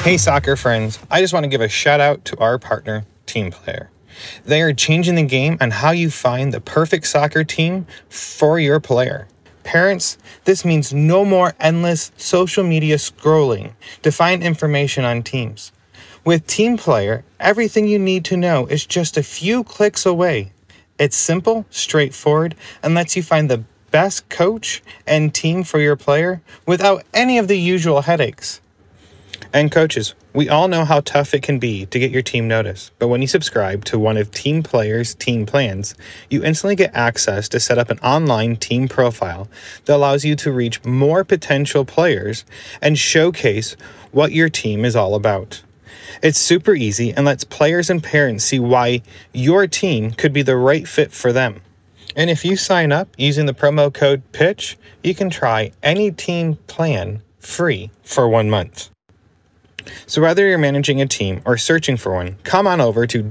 Hey soccer friends, I just want to give a shout out to our partner, Team Player. They are changing the game on how you find the perfect soccer team for your player. Parents, this means no more endless social media scrolling to find information on teams. With Team Player, everything you need to know is just a few clicks away. It's simple, straightforward, and lets you find the best coach and team for your player without any of the usual headaches. And coaches, we all know how tough it can be to get your team noticed, but when you subscribe to one of Team Player's team plans, you instantly get access to set up an online team profile that allows you to reach more potential players and showcase what your team is all about. It's super easy and lets players and parents see why your team could be the right fit for them. And if you sign up using the promo code PITCH, you can try any team plan free for 1 month. So whether you're managing a team or searching for one, come on over to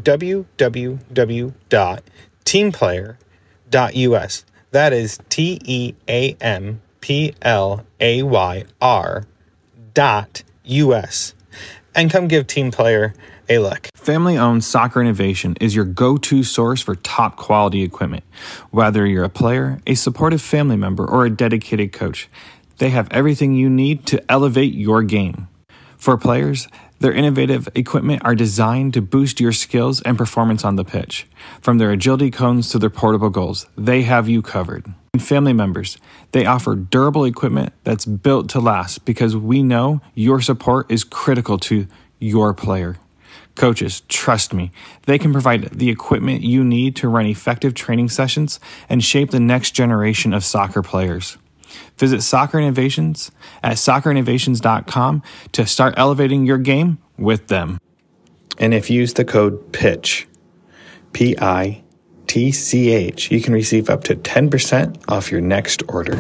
www.teamplayer.us. That is TEAMPLAYR.US. And come give Team Player a look. Family-owned Soccer Innovation is your go-to source for top quality equipment. Whether you're a player, a supportive family member, or a dedicated coach, they have everything you need to elevate your game. For players, their innovative equipment are designed to boost your skills and performance on the pitch. From their agility cones to their portable goals, they have you covered. And family members, they offer durable equipment that's built to last because we know your support is critical to your player. Coaches, trust me, they can provide the equipment you need to run effective training sessions and shape the next generation of soccer players. Visit Soccer Innovations at soccerinnovations.com to start elevating your game with them. And if you use the code PITCH, PITCH, you can receive up to 10% off your next order.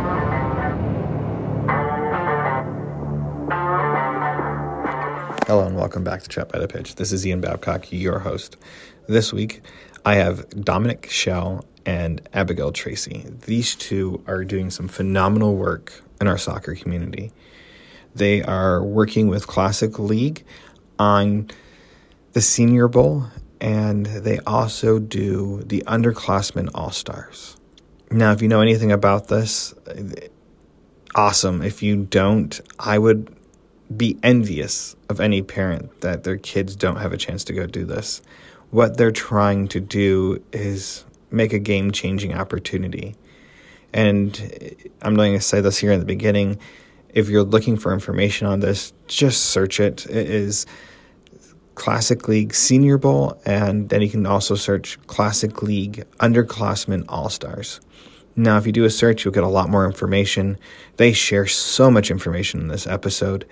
Hello and welcome back to Chat by the Pitch. This is Ian Babcock, your host. This week, I have Dominic Schell and Abigail Tracy. These two are doing some phenomenal work in our soccer community. They are working with Classic League on the Senior Bowl, and they also do the Underclassmen All-Stars. Now, if you know anything about this, awesome. If you don't, I would be envious of any parent that their kids don't have a chance to go do this. What they're trying to do is make a game-changing opportunity. And I'm going to say this here in the beginning. If you're looking for information on this, just search it. It is Classic League Senior Bowl, and then you can also search Classic League Underclassmen All-Stars. Now, if you do a search, you'll get a lot more information. They share so much information in this episode.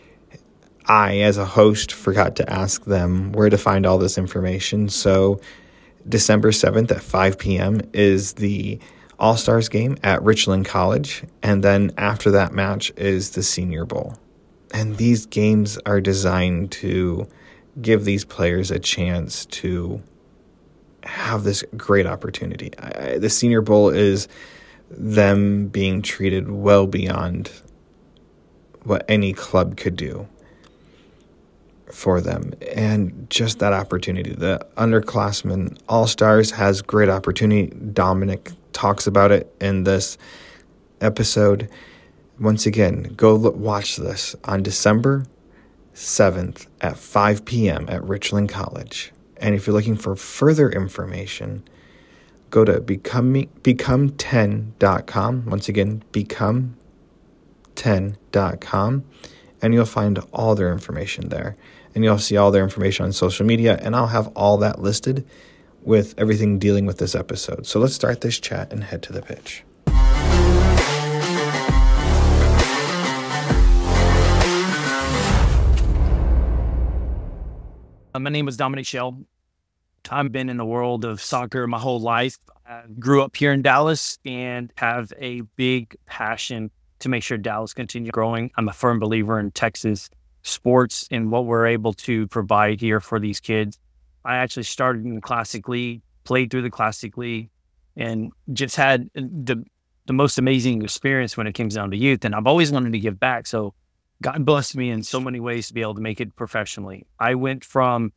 I, as a host, forgot to ask them where to find all this information, so December 7th at 5 p.m. is the All-Stars game at Richland College, and then after that match is the Senior Bowl. And these games are designed to give these players a chance to have this great opportunity. The Senior Bowl is them being treated well beyond what any club could do for them, and just that opportunity. The Underclassmen All-Stars has great opportunity. Dominic talks about it in this episode. Once again, go watch this on December 7th at 5 p.m. at Richland College. And if you're looking for further information, go to become10.com. Once again, become10.com, and you'll find all their information there. And you'll see all their information on social media, and I'll have all that listed with everything dealing with this episode. So let's start this chat and head to the pitch. My name is Dominic Schell. I've been in the world of soccer my whole life. I grew up here in Dallas and have a big passion to make sure Dallas continues growing. I'm a firm believer in Texas sports and what we're able to provide here for these kids. I actually started in the Classic League, played through the Classic League, and just had the most amazing experience when it comes down to youth. And I've always wanted to give back. So God blessed me in so many ways to be able to make it professionally. I went from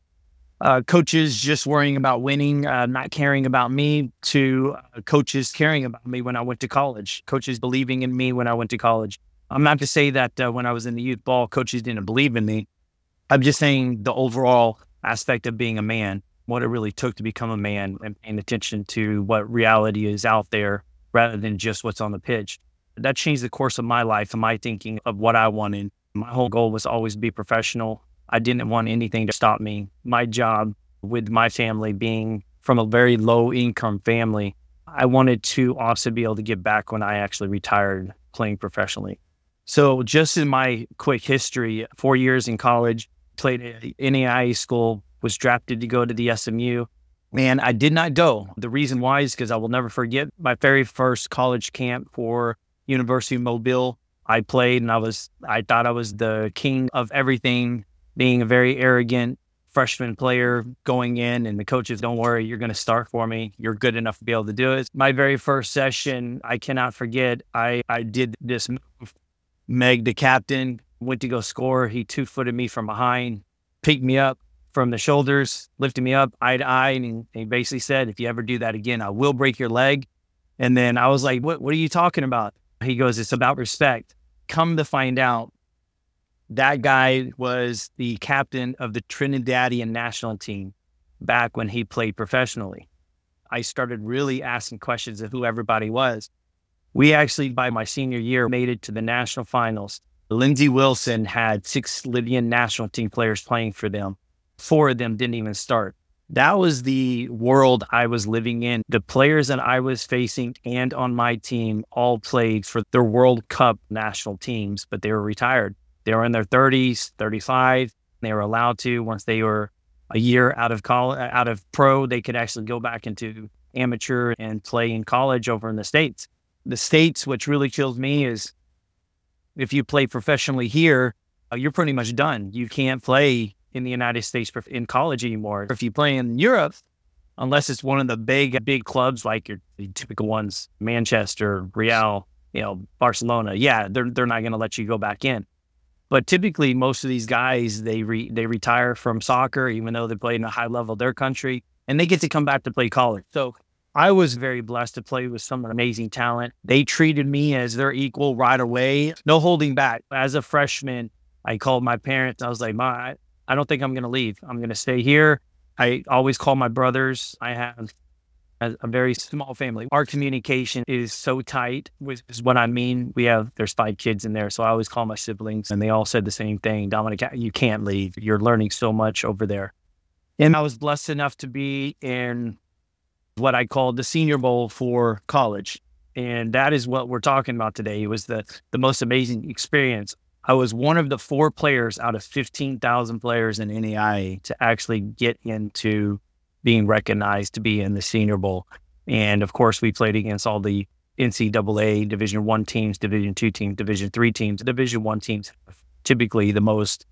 coaches just worrying about winning, not caring about me, to coaches caring about me when I went to college, coaches believing in me when I went to college. I'm not to say that when I was in the youth ball, coaches didn't believe in me. I'm just saying the overall aspect of being a man, what it really took to become a man and paying attention to what reality is out there rather than just what's on the pitch. That changed the course of my life and my thinking of what I wanted. My whole goal was always to be professional. I didn't want anything to stop me. My job with my family being from a very low income family, I wanted to also be able to give back when I actually retired playing professionally. So just in my quick history, 4 years in college, played at NAIA school, was drafted to go to the SMU, and I did not go. The reason why is because I will never forget my very first college camp for University of Mobile. I played and I thought I was the king of everything, being a very arrogant freshman player going in, and the coaches, don't worry, you're going to start for me. You're good enough to be able to do it. My very first session, I cannot forget, I did this move. Meg, the captain, went to go score. He 2-footed me from behind, picked me up from the shoulders, lifted me up eye to eye, and he basically said, if you ever do that again, I will break your leg. And then I was like, what are you talking about? He goes, it's about respect. Come to find out, that guy was the captain of the Trinidadian national team back when he played professionally. I started really asking questions of who everybody was. We actually, by my senior year, made it to the national finals. Lindsey Wilson had 6 Libyan national team players playing for them. 4 of them didn't even start. That was the world I was living in. The players that I was facing and on my team all played for their World Cup national teams, but they were retired. They were in their 30s, 35. They were allowed to, once they were a year out of college, out of pro, they could actually go back into amateur and play in college over in the States. The States, which really kills me, is if you play professionally here, you're pretty much done. You can't play in the United States in college anymore. If you play in Europe, unless it's one of the big clubs like the typical ones, Manchester, Real, Barcelona, yeah, they're not going to let you go back in. But typically, most of these guys, they retire from soccer, even though they played in a high level of their country, and they get to come back to play college. So I was very blessed to play with some amazing talent. They treated me as their equal right away, no holding back. As a freshman, I called my parents. I was like, Ma, I don't think I'm going to leave. I'm going to stay here. I always call my brothers. I have a very small family. Our communication is so tight, which is what I mean. There's 5 kids in there. So I always call my siblings, and they all said the same thing. Dominic, you can't leave. You're learning so much over there. And I was blessed enough to be in what I called the Senior Bowl for college. And that is what we're talking about today. It was the most amazing experience. I was one of the 4 players out of 15,000 players in NAIA to actually get into being recognized to be in the Senior Bowl. And of course, we played against all the NCAA Division I teams, Division II teams, Division III teams. Division I teams, typically the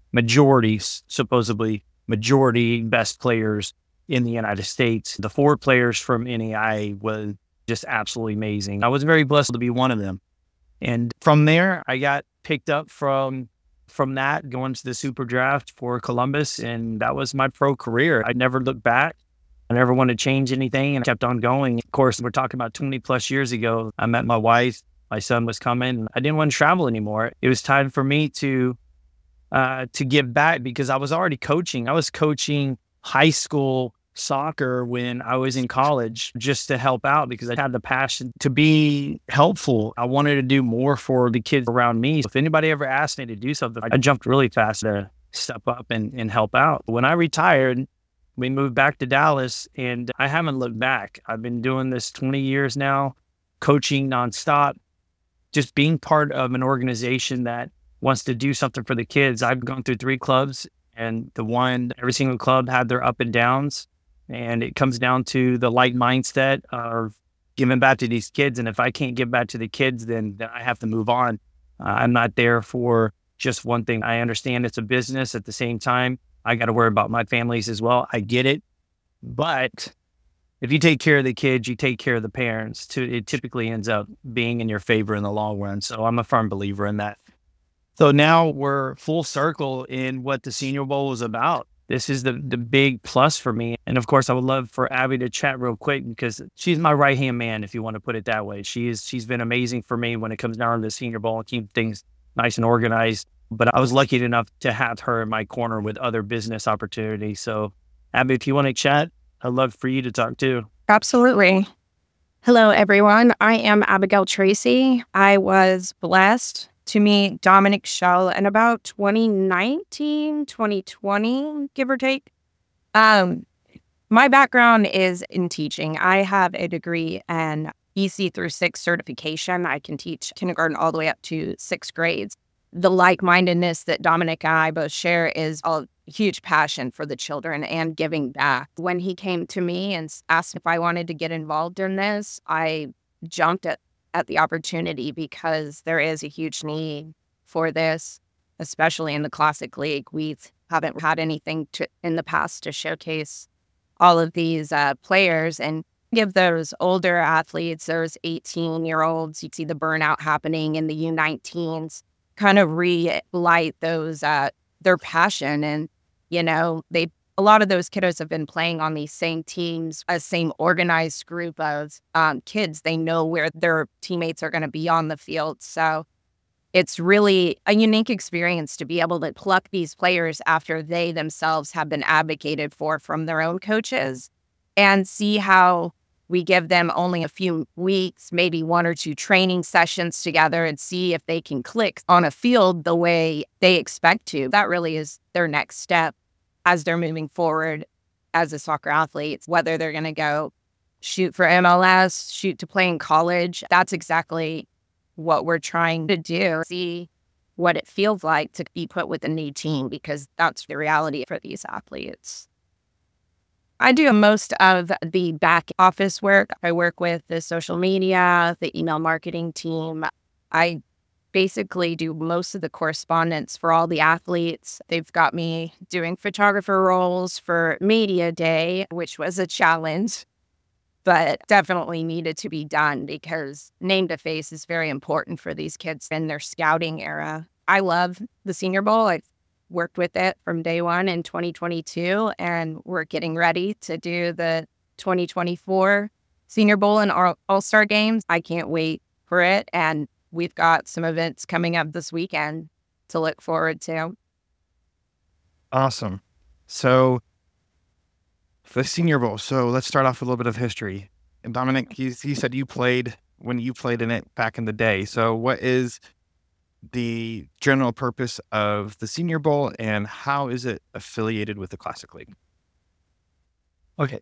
supposedly majority best players in the United States. The 4 players from NAIA was just absolutely amazing. I was very blessed to be one of them. And from there, I got picked up from that, going to the Super Draft for Columbus, and that was my pro career. I never looked back. I never wanted to change anything and kept on going. Of course, we're talking about 20 plus years ago. I met my wife. My son was coming. I didn't want to travel anymore. It was time for me to give back because I was already coaching. I was coaching high school soccer when I was in college just to help out because I had the passion to be helpful. I wanted to do more for the kids around me. If anybody ever asked me to do something, I jumped really fast to step up and help out. When I retired, we moved back to Dallas, and I haven't looked back. I've been doing this 20 years now, coaching nonstop, just being part of an organization that wants to do something for the kids. I've gone through 3 clubs, and every single club had their up and downs. And it comes down to the like mindset of giving back to these kids. And if I can't give back to the kids, then I have to move on. I'm not there for just one thing. I understand it's a business. At the same time, I got to worry about my families as well. I get it. But if you take care of the kids, you take care of the parents. It typically ends up being in your favor in the long run. So I'm a firm believer in that. So now we're full circle in what the Senior Bowl was about. This is the big plus for me. And of course, I would love for Abby to chat real quick because she's my right-hand man, if you want to put it that way. She's been amazing for me when it comes down to the Senior Bowl and keep things nice and organized. But I was lucky enough to have her in my corner with other business opportunities. So Abby, if you want to chat, I'd love for you to talk too. Absolutely. Hello, everyone. I am Abigail Tracy. I was blessed to meet Dominic Schell in about 2019, 2020, give or take. My background is in teaching. I have a degree in EC through 6 certification. I can teach kindergarten all the way up to 6th grades. The like-mindedness that Dominic and I both share is a huge passion for the children and giving back. When he came to me and asked if I wanted to get involved in this, I jumped at the opportunity because there is a huge need for this, especially in the Classic League. We haven't had anything in the past to showcase all of these players and give those older athletes, those 18-year-olds, you see the burnout happening in the U19s, kind of relight those their passion. And, you know, a lot of those kiddos have been playing on these same teams, a same organized group of kids. They know where their teammates are going to be on the field. So it's really a unique experience to be able to pluck these players after they themselves have been advocated for from their own coaches and see how we give them only a few weeks, maybe 1 or 2 training sessions together and see if they can click on a field the way they expect to. That really is their next step as they're moving forward as a soccer athlete, whether they're going to go shoot for MLS, shoot to play in college. That's exactly what we're trying to do. See what it feels like to be put with a new team, because that's the reality for these athletes. I do most of the back office work. I work with the social media, the email marketing team. I basically do most of the correspondence for all the athletes. They've got me doing photographer roles for Media Day, which was a challenge, but definitely needed to be done because name to face is very important for these kids in their scouting era. I love the Senior Bowl. I've worked with it from day one in 2022, and we're getting ready to do the 2024 Senior Bowl and All-Star games. I can't wait for it, and we've got some events coming up this weekend to look forward to. Awesome. So the Senior Bowl. So let's start off with a little bit of history. And Dominic, he said you played when you played in it back in the day. So what is the general purpose of the Senior Bowl and how is it affiliated with the Classic League? Okay.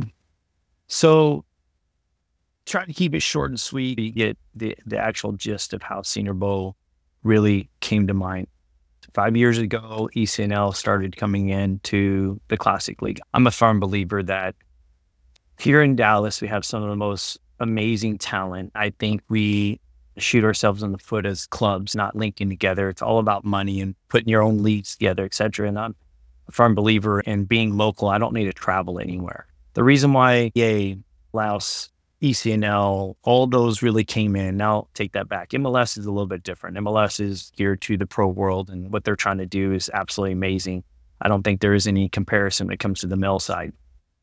So try to keep it short and sweet to get the actual gist of how Senior Bowl really came to mind. 5 years ago, ECNL started coming into the Classic League. I'm a firm believer that here in Dallas, we have some of the most amazing talent. I think we shoot ourselves in the foot as clubs, not linking together. It's all about money and putting your own leagues together, et cetera. And I'm a firm believer in being local. I don't need to travel anywhere. The reason why EA, Laos, ECNL, all those really came in. Now take that back. MLS is a little bit different. MLS is geared to the pro world, and what they're trying to do is absolutely amazing. I don't think there is any comparison when it comes to the male side.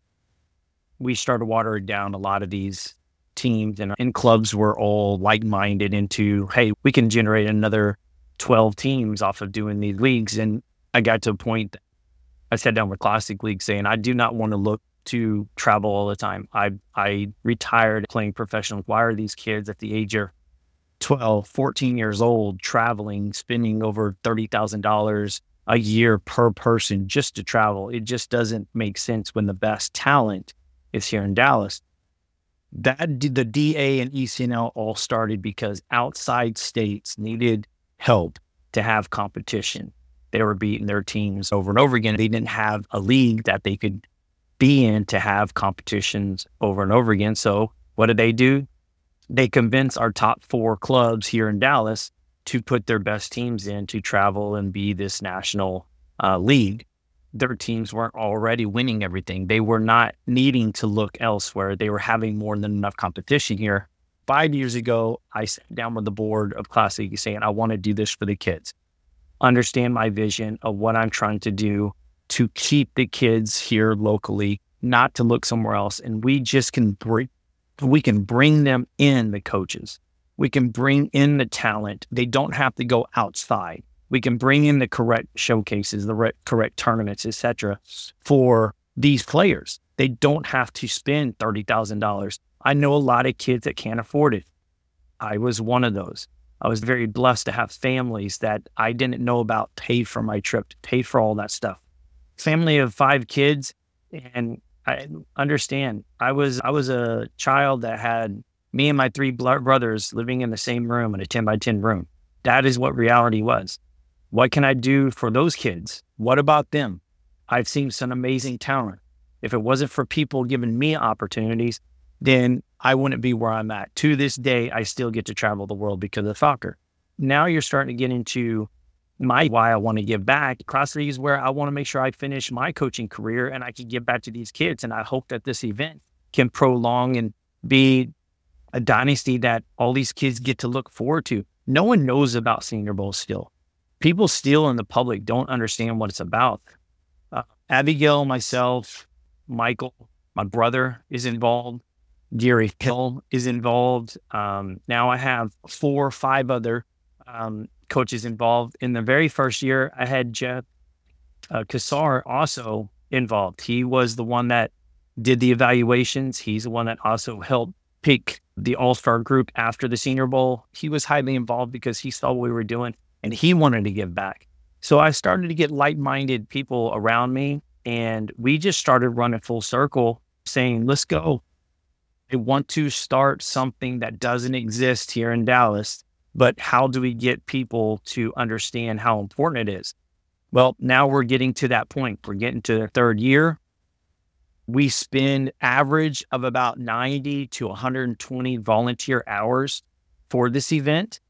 We started watering down a lot of these teams, and clubs were all like-minded into, hey, we can generate another 12 teams off of doing these leagues. And I got to a point, I sat down with Classic League saying, I do not want to look to travel all the time. I retired playing professional. Why are these kids at the age of 12, 14 years old traveling, spending over $30,000 a year per person just to travel? It just doesn't make sense when the best talent is here in Dallas. The DA and ECNL all started because outside states needed help to have competition. They were beating their teams over and over again. They didn't have a league that they could be in to have competitions over and over again. So what did they do? They convinced our top 4 clubs here in Dallas to put their best teams in to travel and be this national league. Their teams weren't already winning everything. They were not needing to look elsewhere. They were having more than enough competition here. 5 years ago, I sat down with the board of Classic saying, I want to do this for the kids. understand my vision of what I'm trying to do to keep the kids here locally, not to look somewhere else. And we can bring them in, the coaches. We can bring in the talent. They don't have to go outside. We can bring in the correct showcases, the correct tournaments, etc. for these players. They don't have to spend $30,000. I know a lot of kids that can't afford it. I was one of those. I was very blessed to have families that I didn't know about pay for my trip, pay for all that stuff. Family of 5 kids, and I understand. I was a child that had me and my 3 brothers living in the same room, in a 10 by 10 room. That is what reality was. What can I do for those kids? What about them? I've seen some amazing talent. If it wasn't for people giving me opportunities, then I wouldn't be where I'm at. To this day, I still get to travel the world because of soccer. Now you're starting to get into why I want to give back. Cross League is where I want to make sure I finish my coaching career and I can give back to these kids. And I hope that this event can prolong and be a dynasty that all these kids get to look forward to. No one knows about Senior Bowl still. People still in the public don't understand what it's about. Abigail, myself, Michael, my brother is involved. Gary Hill is involved. Now I have 4 or 5 other coaches involved. In the very first year, I had Jeff Kassar also involved. He was the one that did the evaluations. He's the one that also helped pick the all-star group after the Senior Bowl. He was highly involved because he saw what we were doing and he wanted to give back. So I started to get like-minded people around me, and we just started running full circle saying, let's go. I want to start something that doesn't exist here in Dallas, but how do we get people to understand how important it is? Well, now we're getting to that point. We're getting to the 3rd year. We spend average of about 90 to 120 volunteer hours for this event.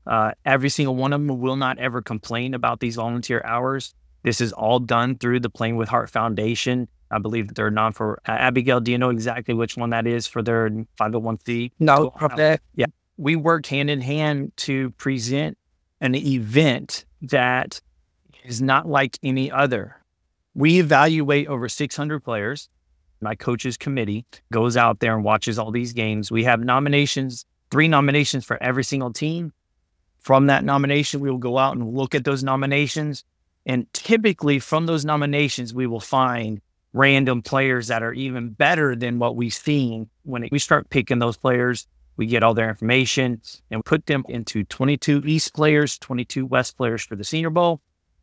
Every single one of them will not ever complain about these volunteer hours. This is all done through the Playing with Heart Foundation. I believe that they're Abigail, do you know exactly which one that is for their 501c? No, yeah. We worked hand in hand to present an event that is not like any other. We evaluate over 600 players. My coaches committee goes out there and watches all these games. We have nominations, 3 nominations for every single team. From that nomination, we will go out and look at those nominations. And typically from those nominations, we will find random players that are even better than what we've seen. When we start picking those players, we get all their information and put them into 22 East players, 22 West players for the Senior Bowl,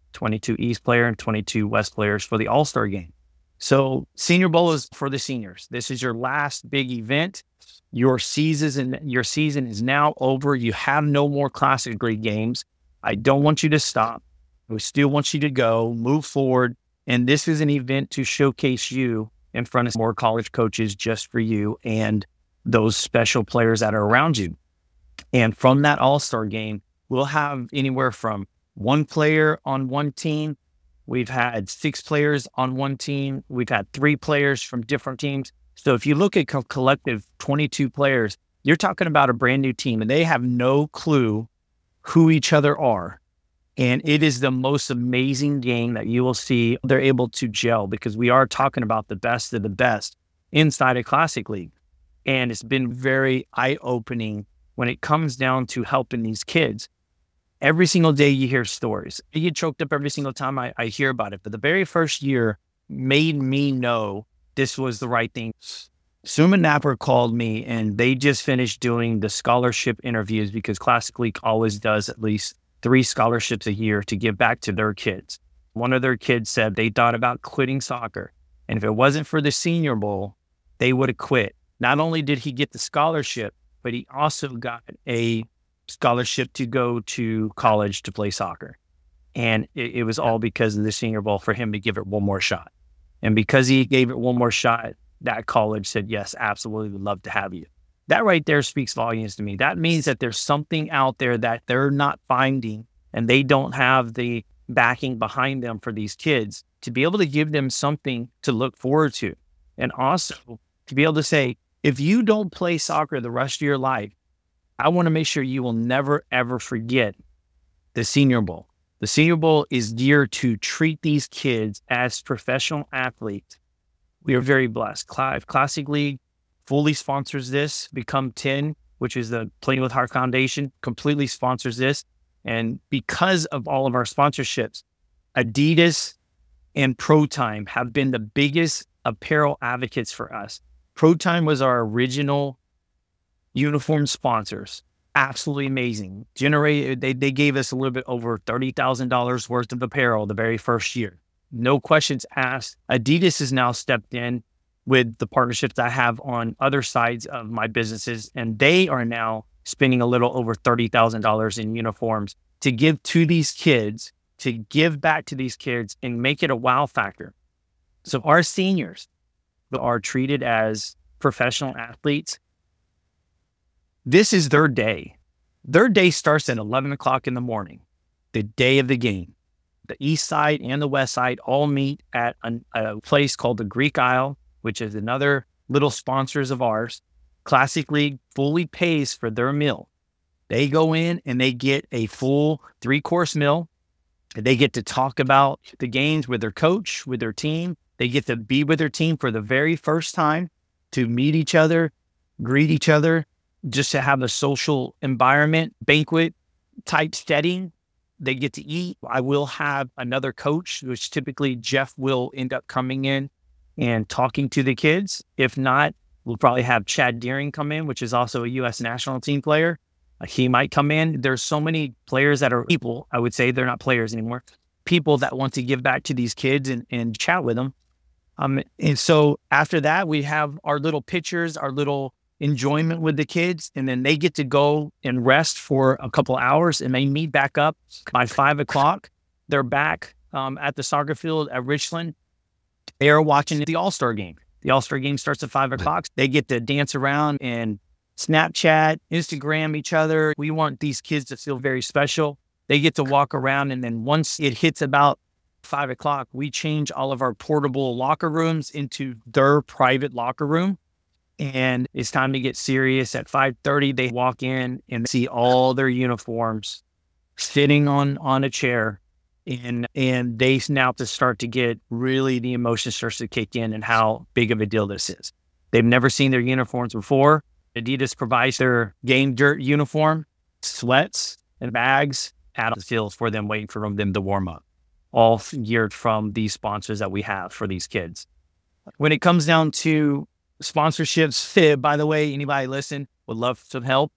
22 East player and 22 West players for the All-Star game. So Senior Bowl is for the seniors. This is your last big event. Your season is now over. You have no more Classic League games. I don't want you to stop. We still want you to go, move forward. And this is an event to showcase you in front of more college coaches just for you and those special players that are around you. And from that All-Star game, we'll have anywhere from 1 player on one team. We've had 6 players on one team. We've had 3 players from different teams. So if you look at collective 22 players, you're talking about a brand new team and they have no clue who each other are. And it is the most amazing game that you will see. They're able to gel because we are talking about the best of the best inside a Classic League. And it's been very eye-opening when it comes down to helping these kids. Every single day you hear stories. I get choked up every single time I hear about it. But the very first year made me know this was the right thing. Suma Napper called me and they just finished doing the scholarship interviews because Classic League always does at least 3 scholarships a year to give back to their kids. One of their kids said they thought about quitting soccer. And if it wasn't for the Senior Bowl, they would have quit. Not only did he get the scholarship, but he also got a scholarship to go to college to play soccer. And it was all because of the Senior Bowl for him to give it one more shot. And because he gave it one more shot, that college said, yes, absolutely, we'd love to have you. That right there speaks volumes to me. That means that there's something out there that they're not finding and they don't have the backing behind them for these kids to be able to give them something to look forward to. And also to be able to say, if you don't play soccer the rest of your life, I want to make sure you will never, ever forget the Senior Bowl. The Senior Bowl is geared to treat these kids as professional athletes. We are very blessed. Classic League fully sponsors this. Become 10, which is the Playing with Heart Foundation, completely sponsors this. And because of all of our sponsorships, Adidas and ProTime have been the biggest apparel advocates for us. ProTime was our original uniform sponsors. Absolutely amazing. They gave us a little bit over $30,000 worth of apparel the very first year. No questions asked. Adidas has now stepped in with the partnerships I have on other sides of my businesses, and they are now spending a little over $30,000 in uniforms to give to these kids, to give back to these kids and make it a wow factor. So our seniors are treated as professional athletes. This is their day. Their day starts at 11 o'clock in the morning, the day of the game. The east side and the west side all meet at a place called the Greek Isle, which is another little sponsors of ours. Classic League fully pays for their meal. They go in and they get a full 3-course meal. They get to talk about the games with their coach, with their team. They get to be with their team for the very first time, to meet each other, greet each other, just to have a social environment, banquet type setting. They get to eat. I will have another coach, which typically Jeff will end up coming in and talking to the kids. If not, we'll probably have Chad Deering come in, which is also a U.S. national team player. He might come in. There's so many players that are people, I would say they're not players anymore, people that want to give back to these kids and chat with them. And so after that, we have our little pictures, our little enjoyment with the kids, and then they get to go and rest for a couple hours, and they meet back up by 5 o'clock. They're back at the soccer field at Richland. They are watching the All-Star game. The All-Star game starts at 5 o'clock. They get to dance around and Snapchat, Instagram each other. We want these kids to feel very special. They get to walk around, and then once it hits about 5 o'clock, we change all of our portable locker rooms into their private locker room. And it's time to get serious. At 5:30, they walk in and see all their uniforms sitting on a chair. And they now to start to get really, the emotion starts to kick in and how big of a deal this is. They've never seen their uniforms before. Adidas provides their game dirt uniform, sweats and bags out of the field for them, waiting for them to warm up, all geared from these sponsors that we have for these kids. When it comes down to sponsorships, by the way, anybody listen would love some help.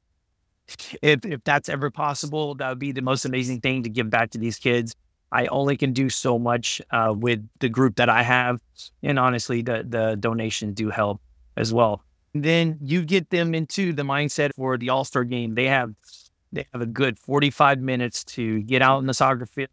If that's ever possible, that would be the most amazing thing to give back to these kids. I only can do so much with the group that I have. And honestly, the donations do help as well. And then you get them into the mindset for the All-Star game. They have a good 45 minutes to get out in the soccer field.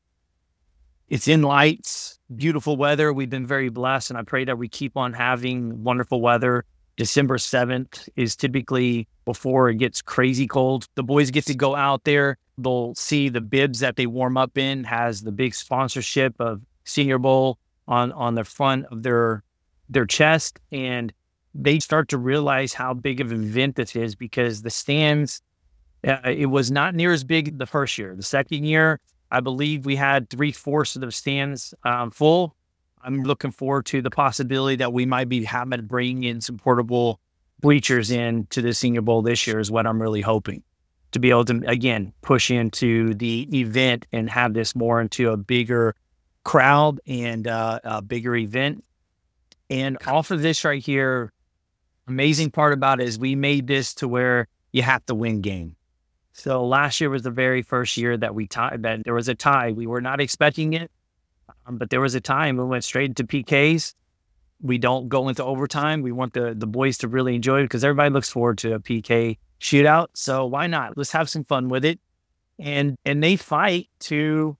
It's in lights, beautiful weather. We've been very blessed, and I pray that we keep on having wonderful weather. December 7th is typically before it gets crazy cold. The boys get to go out there. They'll see the bibs that they warm up in has the big sponsorship of Senior Bowl on the front of their chest, and they start to realize how big of an event this is, because the stands, it was not near as big the first year. The second year, I believe we had 3/4 of the stands full. I'm looking forward to the possibility that we might be having to bring in some portable bleachers in to the Senior Bowl this year is what I'm really hoping, to be able to, again, push into the event and have this more into a bigger crowd and a bigger event. And off of this right here, amazing part about it is we made this to where you have to win game. So last year was the very first year that that there was a tie. We were not expecting it, but there was a time we went straight into PKs. We don't go into overtime. We want the boys to really enjoy it, because everybody looks forward to a PK shootout. So why not? Let's have some fun with it. And they fight to,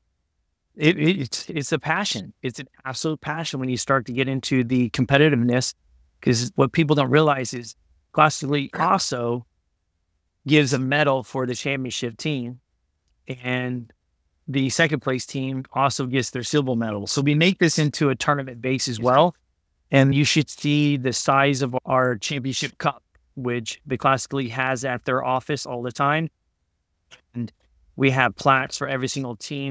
it's a passion. It's an absolute passion when you start to get into the competitiveness, because what people don't realize is Classic League also gives a medal for the championship team, and the second place team also gets their silver medal. So we make this into a tournament base as well. And you should see the size of our championship cup, which the Classic League has at their office all the time. And we have plaques for every single team.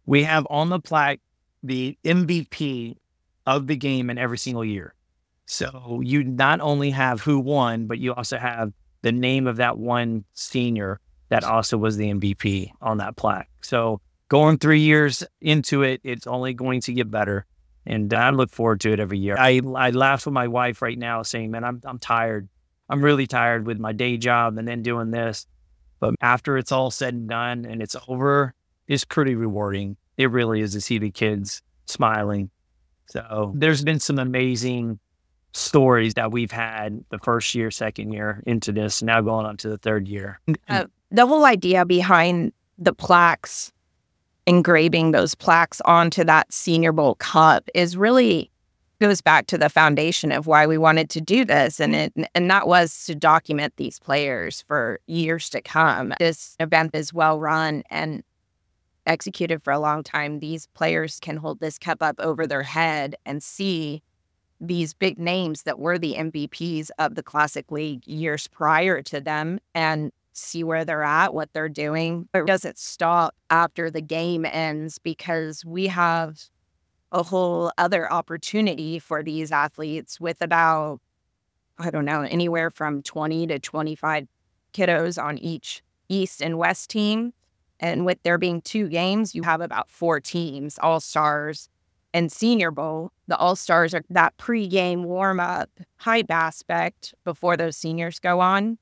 We have on the plaque the MVP of the game in every single year. So you not only have who won, but you also have the name of that one senior that also was the MVP on that plaque. So going 3 years into it, it's only going to get better. And I look forward to it every year. I laugh with my wife right now saying, man, I'm tired. I'm really tired with my day job and then doing this. But after it's all said and done and it's over, it's pretty rewarding. It really is to see the kids smiling. So there's been some amazing stories that we've had the first year, second year into this, now going on to the third year. The whole idea behind the plaques, engraving those plaques onto that Senior Bowl cup, is really goes back to the foundation of why we wanted to do this. And that was to document these players for years to come. This event is well run and executed for a long time. These players can hold this cup up over their head and see these big names that were the MVPs of the Classic League years prior to them and see where they're at, what they're doing. It doesn't stop after the game ends, because we have a whole other opportunity for these athletes with about, I don't know, anywhere from 20 to 25 kiddos on each East and West team. And with there being 2 games, you have about 4 teams, All-Stars and Senior Bowl. The All-Stars are that pre-game warm-up hype aspect before those seniors go on.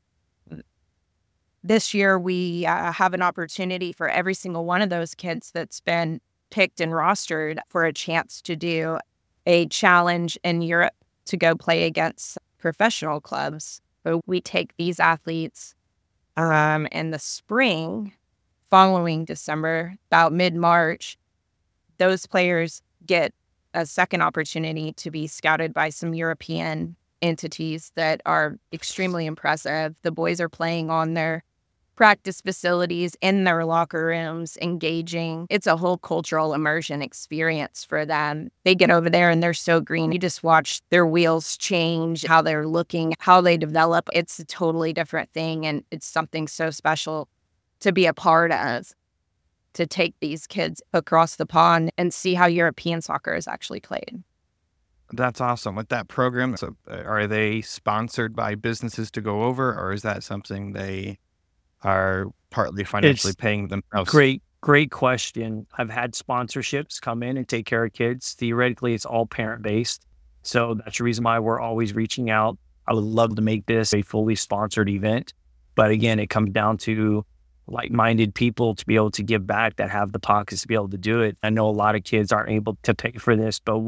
This year, we have an opportunity for every single one of those kids that's been picked and rostered for a chance to do a challenge in Europe to go play against professional clubs. So we take these athletes in the spring following December, about mid-March. Those players get a second opportunity to be scouted by some European entities that are extremely impressive. The boys are playing on their practice facilities, in their locker rooms, engaging. It's a whole cultural immersion experience for them. They get over there and they're so green. You just watch their wheels change, how they're looking, how they develop. It's a totally different thing, and it's something so special to be a part of, to take these kids across the pond and see how European soccer is actually played. That's awesome. With that program, so are they sponsored by businesses to go over, or is that something they are partly financially paying themselves? Great question. I've had sponsorships come in and take care of kids. Theoretically, it's all parent-based. So that's the reason why we're always reaching out. I would love to make this a fully sponsored event. But again, it comes down to like-minded people to be able to give back, that have the pockets to be able to do it. I know a lot of kids aren't able to pay for this, but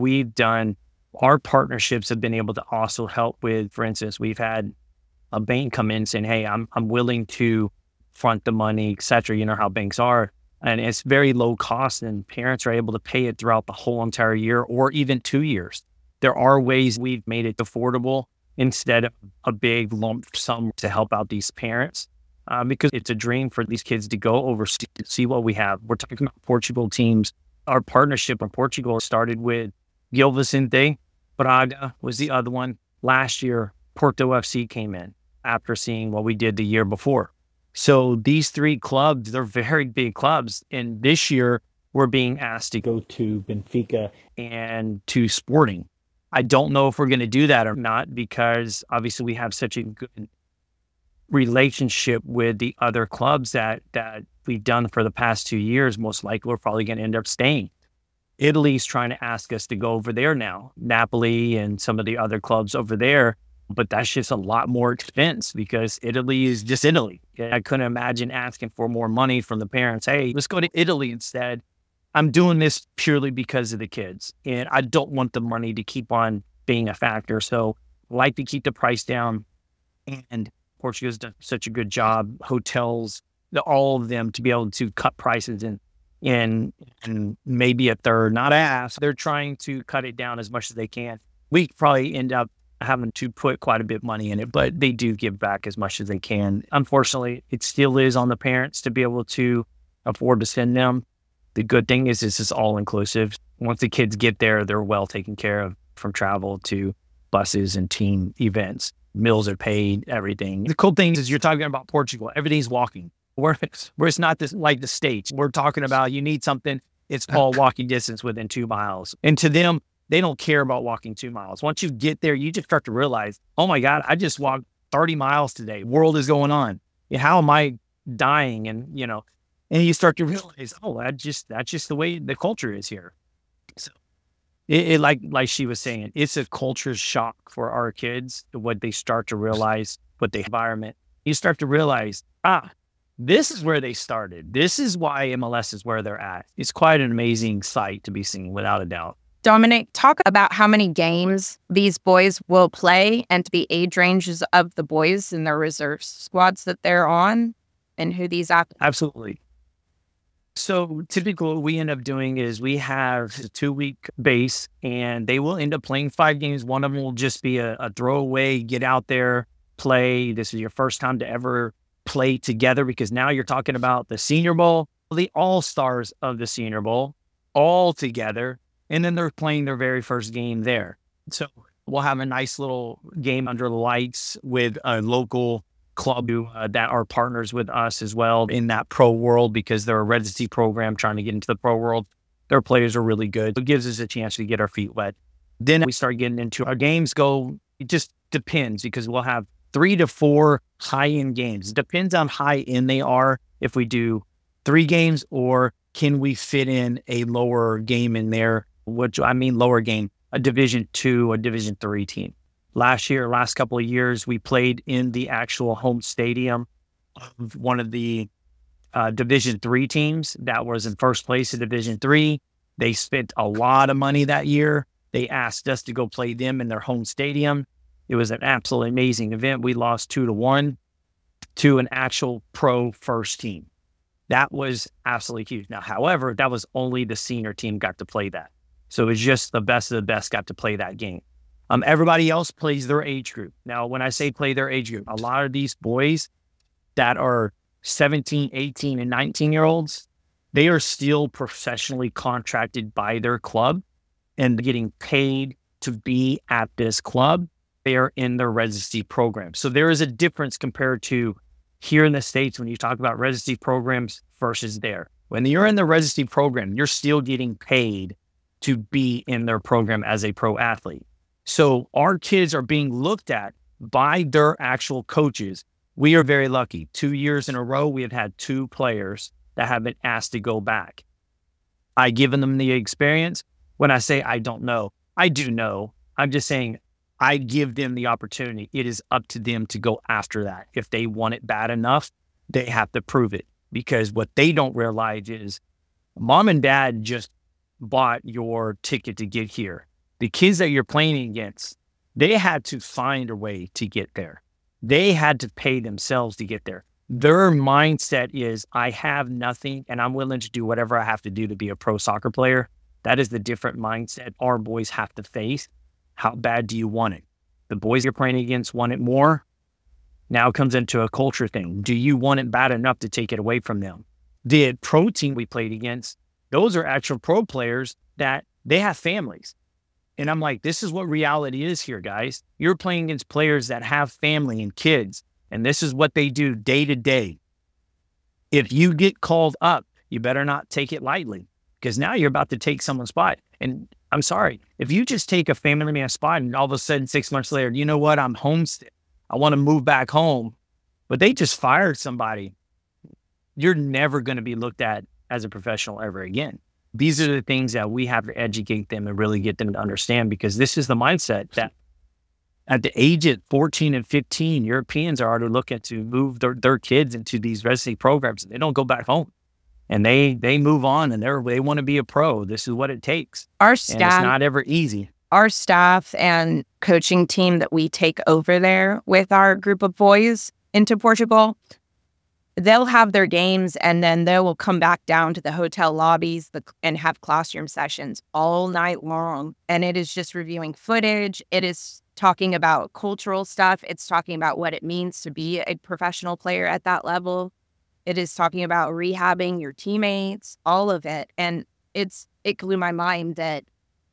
our partnerships have been able to also help with, for instance, we've had a bank come in saying, hey, I'm willing to front the money, et cetera. You know how banks are. And it's very low cost, and parents are able to pay it throughout the whole entire year or even 2 years. There are ways we've made it affordable instead of a big lump sum to help out these parents. Because it's a dream for these kids to go over, see what we have. We're talking about Portugal teams. Our partnership in Portugal started with Gil Vicente. Braga was the other one. Last year, Porto FC came in after seeing what we did the year before. So these 3 clubs, they're very big clubs. And this year, we're being asked to go to Benfica and to Sporting. I don't know if we're going to do that or not, because obviously we have such a good relationship with the other clubs that we've done for the past 2 years. Most likely we're probably going to end up staying. Italy's trying to ask us to go over there now, Napoli and some of the other clubs over there, but that's just a lot more expense because Italy is just Italy. I couldn't imagine asking for more money from the parents. Hey, let's go to Italy instead. I'm doing this purely because of the kids, and I don't want the money to keep on being a factor. So I like to keep the price down, and Portugal's done such a good job. Hotels, all of them, to be able to cut prices in maybe a third, not half. They're trying to cut it down as much as they can. We probably end up having to put quite a bit of money in it, but they do give back as much as they can. Unfortunately, it still is on the parents to be able to afford to send them. The good thing is this is all inclusive. Once the kids get there, they're well taken care of, from travel to buses and team events. Meals are paid, everything. The cool thing is you're talking about Portugal. Everything's walking. Where it's not this like the States. We're talking about you need something, it's all walking distance within 2 miles. And to them, they don't care about walking 2 miles. Once you get there, you just start to realize, oh my God, I just walked 30 miles today. World is going on. How am I dying? And, and you start to realize, oh, that's just the way the culture is here. So it like she was saying, it's a culture shock for our kids, what they start to realize, what the environment, you start to realize, this is where they started. This is why MLS is where they're at. It's quite an amazing sight to be seen, without a doubt. Dominic, talk about how many games these boys will play and the age ranges of the boys and their reserve squads that they're on and who these athletes. Absolutely. So typically what we end up doing is we have a 2-week base and they will end up playing 5 games. One of them will just be a throwaway, get out there, play. This is your first time to ever play together, because now you're talking about the Senior Bowl, the all-stars of the Senior Bowl all together. And then they're playing their very first game there. So we'll have a nice little game under the lights with a local club that are partners with us as well in that pro world, because they're a residency program trying to get into the pro world. Their players are really good. It gives us a chance to get our feet wet. Then we start getting into our games it just depends, because we'll have 3 to 4 high-end games. It depends on how high-end they are. If we do 3 games, or can we fit in a lower game in there? Which I mean lower game, a Division II, a Division III team. Last couple of years, we played in the actual home stadium of one of the Division III teams that was in first place in Division III. They spent a lot of money that year. They asked us to go play them in their home stadium. It was an absolutely amazing event. We lost 2-1 to an actual pro first team. That was absolutely huge. Now, however, that was only the senior team got to play that. So it was just the best of the best got to play that game. Everybody else plays their age group. Now, when I say play their age group, a lot of these boys that are 17, 18, and 19-year-olds, they are still professionally contracted by their club and getting paid to be at this club. They are in their residency program. So there is a difference compared to here in the States when you talk about residency programs versus there. When you're in the residency program, you're still getting paid to be in their program as a pro athlete. So our kids are being looked at by their actual coaches. We are very lucky. 2 years in a row, we have had 2 players that have been asked to go back. I've given them the experience. When I say I don't know, I do know. I'm just saying I give them the opportunity. It is up to them to go after that. If they want it bad enough, they have to prove it. Because what they don't realize is mom and dad just bought your ticket to get here. The kids that you're playing against, they had to find a way to get there. They had to pay themselves to get there. Their mindset is, I have nothing and I'm willing to do whatever I have to do to be a pro soccer player. That is the different mindset our boys have to face. How bad do you want it? The boys you're playing against want it more. Now it comes into a culture thing. Do you want it bad enough to take it away from them? The pro team we played against, those are actual pro players that they have families. And I'm like, this is what reality is here, guys. You're playing against players that have family and kids, and this is what they do day to day. If you get called up, you better not take it lightly, because now you're about to take someone's spot. And I'm sorry, if you just take a family man's spot and all of a sudden 6 months later, you know what, I'm homesick, I want to move back home, but they just fired somebody, you're never going to be looked at as a professional ever again. These are the things that we have to educate them and really get them to understand, because this is the mindset that at the age of 14 and 15, Europeans are already looking to move their kids into these residency programs. They don't go back home, and they move on, and they want to be a pro. This is what it takes. Our staff, and it's not ever easy. Our staff and coaching team that we take over there with our group of boys into Portugal, they'll have their games and then they will come back down to the hotel lobbies and have classroom sessions all night long. And it is just reviewing footage. It is talking about cultural stuff. It's talking about what it means to be a professional player at that level. It is talking about rehabbing your teammates, all of it. And it blew my mind that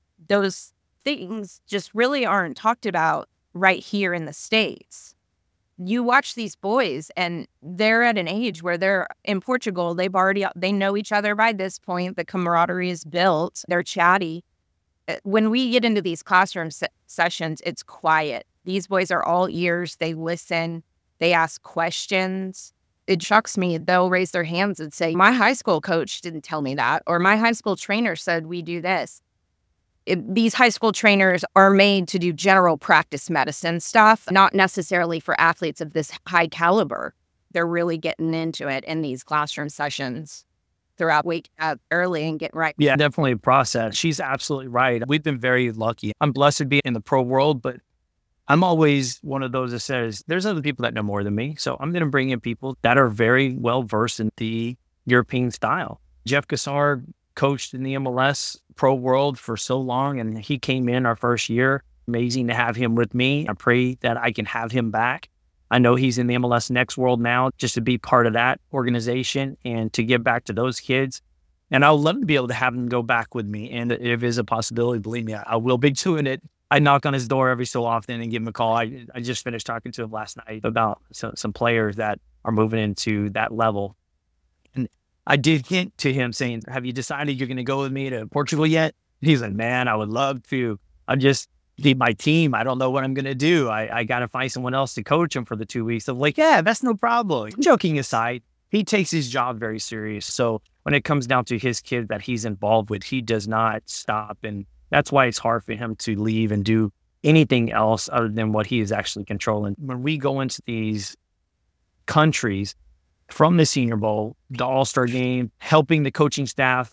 those things just really aren't talked about right here in the States. you watch these boys and they're at an age where they're in Portugal. They know each other by this point. The camaraderie is built. They're chatty. When we get into these classroom sessions, it's quiet. These boys are all ears. They listen. They ask questions. It shocks me. They'll raise their hands and say, my high school coach didn't tell me that, or my high school trainer said we do this. These high school trainers are made to do general practice medicine stuff, not necessarily for athletes of this high caliber. They're really getting into it in these classroom sessions throughout wake up early and get right. Yeah, definitely a process. She's absolutely right. We've been very lucky. I'm blessed to be in the pro world, but I'm always one of those that says there's other people that know more than me. So I'm going to bring in people that are very well versed in the European style. Jeff Cassar coached in the MLS pro world for so long, and he came in our first year. Amazing to have him with me. I pray that I can have him back. I know he's in the MLS Next World now, just to be part of that organization and to give back to those kids. And I would love to be able to have him go back with me. And if there's a possibility, believe me, I will be doing it. I knock on his door every so often and give him a call. I just finished talking to him last night about some players that are moving into that level. And I did hint to him saying, have you decided you're going to go with me to Portugal yet? He's like, man, I would love to. I just need my team. I don't know what I'm going to do. I got to find someone else to coach him for the 2 weeks. I'm like, yeah, that's no problem. Joking aside, he takes his job very serious. So when it comes down to his kid that he's involved with, he does not stop. And that's why it's hard for him to leave and do anything else other than what he is actually controlling. When we go into these countries from the Senior Bowl, the All-Star game, helping the coaching staff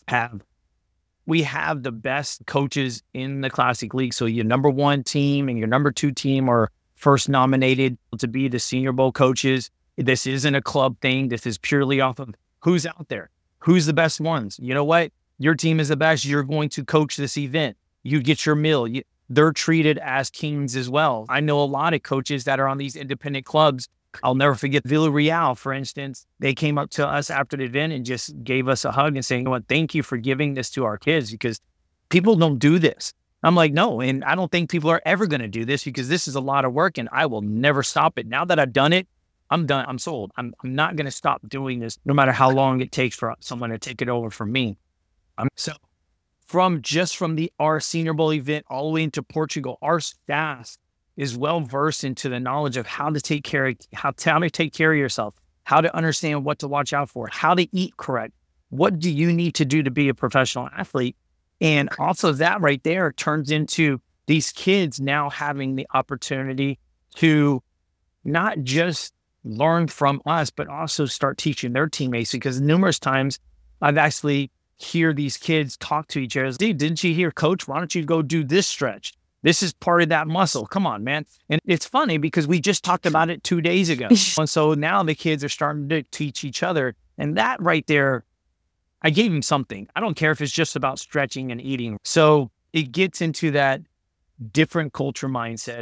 we have the best coaches in the Classic League. So your number one team and your number two team are first nominated to be the Senior Bowl coaches. This isn't a club thing. This is purely off of who's out there. Who's the best ones? You know what? Your team is the best. You're going to coach this event. You get your meal. They're treated as kings as well. I know a lot of coaches that are on these independent clubs. I'll never forget Villarreal, for instance. They came up to us after the event and just gave us a hug and saying, "Well, thank you for giving this to our kids because people don't do this." I'm like, no, and I don't think people are ever going to do this because this is a lot of work and I will never stop it. Now that I've done it, I'm done. I'm sold. I'm not going to stop doing this no matter how long it takes for someone to take it over from me. So from our Senior Bowl event all the way into Portugal, our staff is well versed into the knowledge of how to take care of yourself, how to understand what to watch out for, how to eat correct. What do you need to do to be a professional athlete? And also that right there turns into these kids now having the opportunity to not just learn from us, but also start teaching their teammates. Because numerous times I've actually hear these kids talk to each other. Dude, didn't you hear coach? Why don't you go do this stretch? This is part of that muscle. Come on, man. And it's funny because we just talked about it 2 days ago. And so now the kids are starting to teach each other. And that right there, I gave them something. I don't care if it's just about stretching and eating. So it gets into that different culture mindset.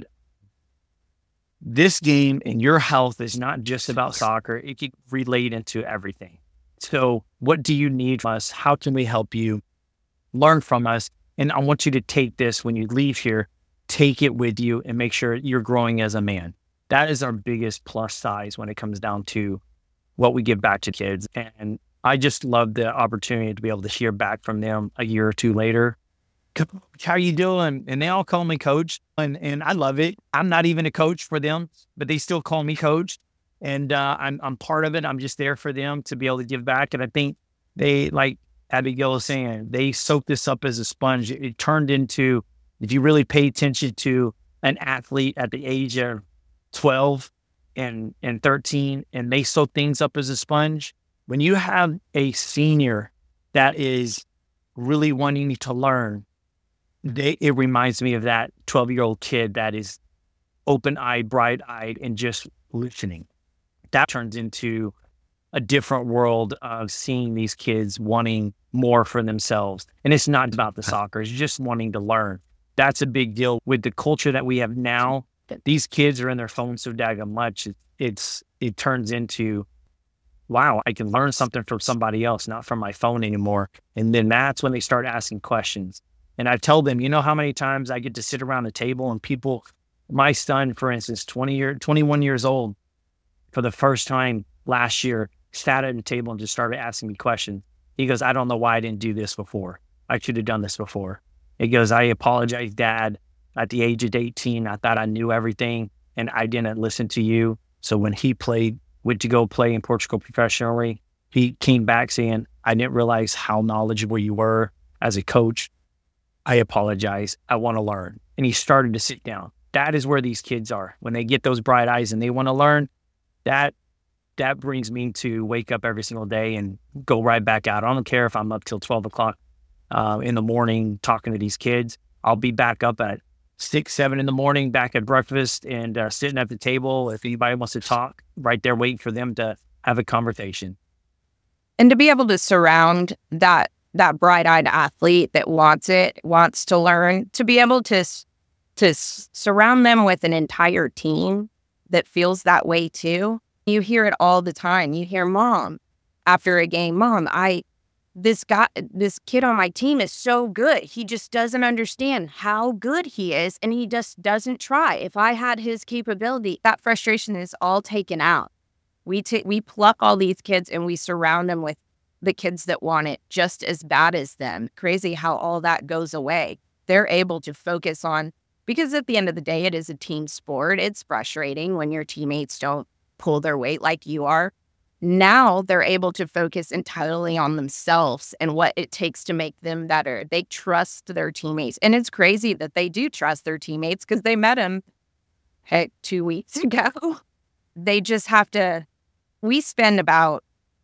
This game and your health is not just about soccer. It can relate into everything. So what do you need from us? How can we help you? Learn from us. And I want you to take this when you leave here, take it with you and make sure you're growing as a man. That is our biggest plus size when it comes down to what we give back to kids. And I just love the opportunity to be able to hear back from them a year or two later. How you doing? And they all call me coach. And I love it. I'm not even a coach for them, but they still call me coach. And I'm part of it. I'm just there for them to be able to give back. And I think they, like Abigail was saying, they soaked this up as a sponge. It turned into, if you really pay attention to an athlete at the age of 12 and 13, and they soak things up as a sponge, when you have a senior that is really wanting to learn, it reminds me of that 12-year-old kid that is open-eyed, bright-eyed, and just listening. That turns into a different world of seeing these kids wanting more for themselves. And it's not about the soccer, it's just wanting to learn. That's a big deal with the culture that we have now. These kids are in their phones so daggone much. It turns into, wow, I can learn something from somebody else, not from my phone anymore. And then that's when they start asking questions. And I tell them, you know how many times I get to sit around the table and people, my son, for instance, 21 years old, for the first time last year, sat at the table and just started asking me questions. He goes, I don't know why I didn't do this before. I should have done this before. He goes, I apologize, Dad. At the age of 18, I thought I knew everything and I didn't listen to you. So when he went to go play in Portugal professionally, he came back saying, I didn't realize how knowledgeable you were as a coach. I apologize. I want to learn. And he started to sit down. That is where these kids are. When they get those bright eyes and they want to learn, that brings me to wake up every single day and go right back out. I don't care if I'm up till 12 o'clock in the morning talking to these kids. I'll be back up at 6, 7 in the morning, back at breakfast and sitting at the table. If anybody wants to talk, right there waiting for them to have a conversation. And to be able to surround that bright-eyed athlete that wants to learn, to be able to surround them with an entire team that feels that way too. You hear it all the time. You hear Mom after a game, Mom, this kid on my team is so good. He just doesn't understand how good he is, and he just doesn't try. If I had his capability, that frustration is all taken out. We pluck all these kids and we surround them with the kids that want it just as bad as them. Crazy how all that goes away. They're able to focus on, because at the end of the day, it is a team sport. It's frustrating when your teammates don't pull their weight like you are. Now they're able to focus entirely on themselves and what it takes to make them better. They trust their teammates. And it's crazy that they do trust their teammates because they met them 2 weeks ago. They just have to, we spend about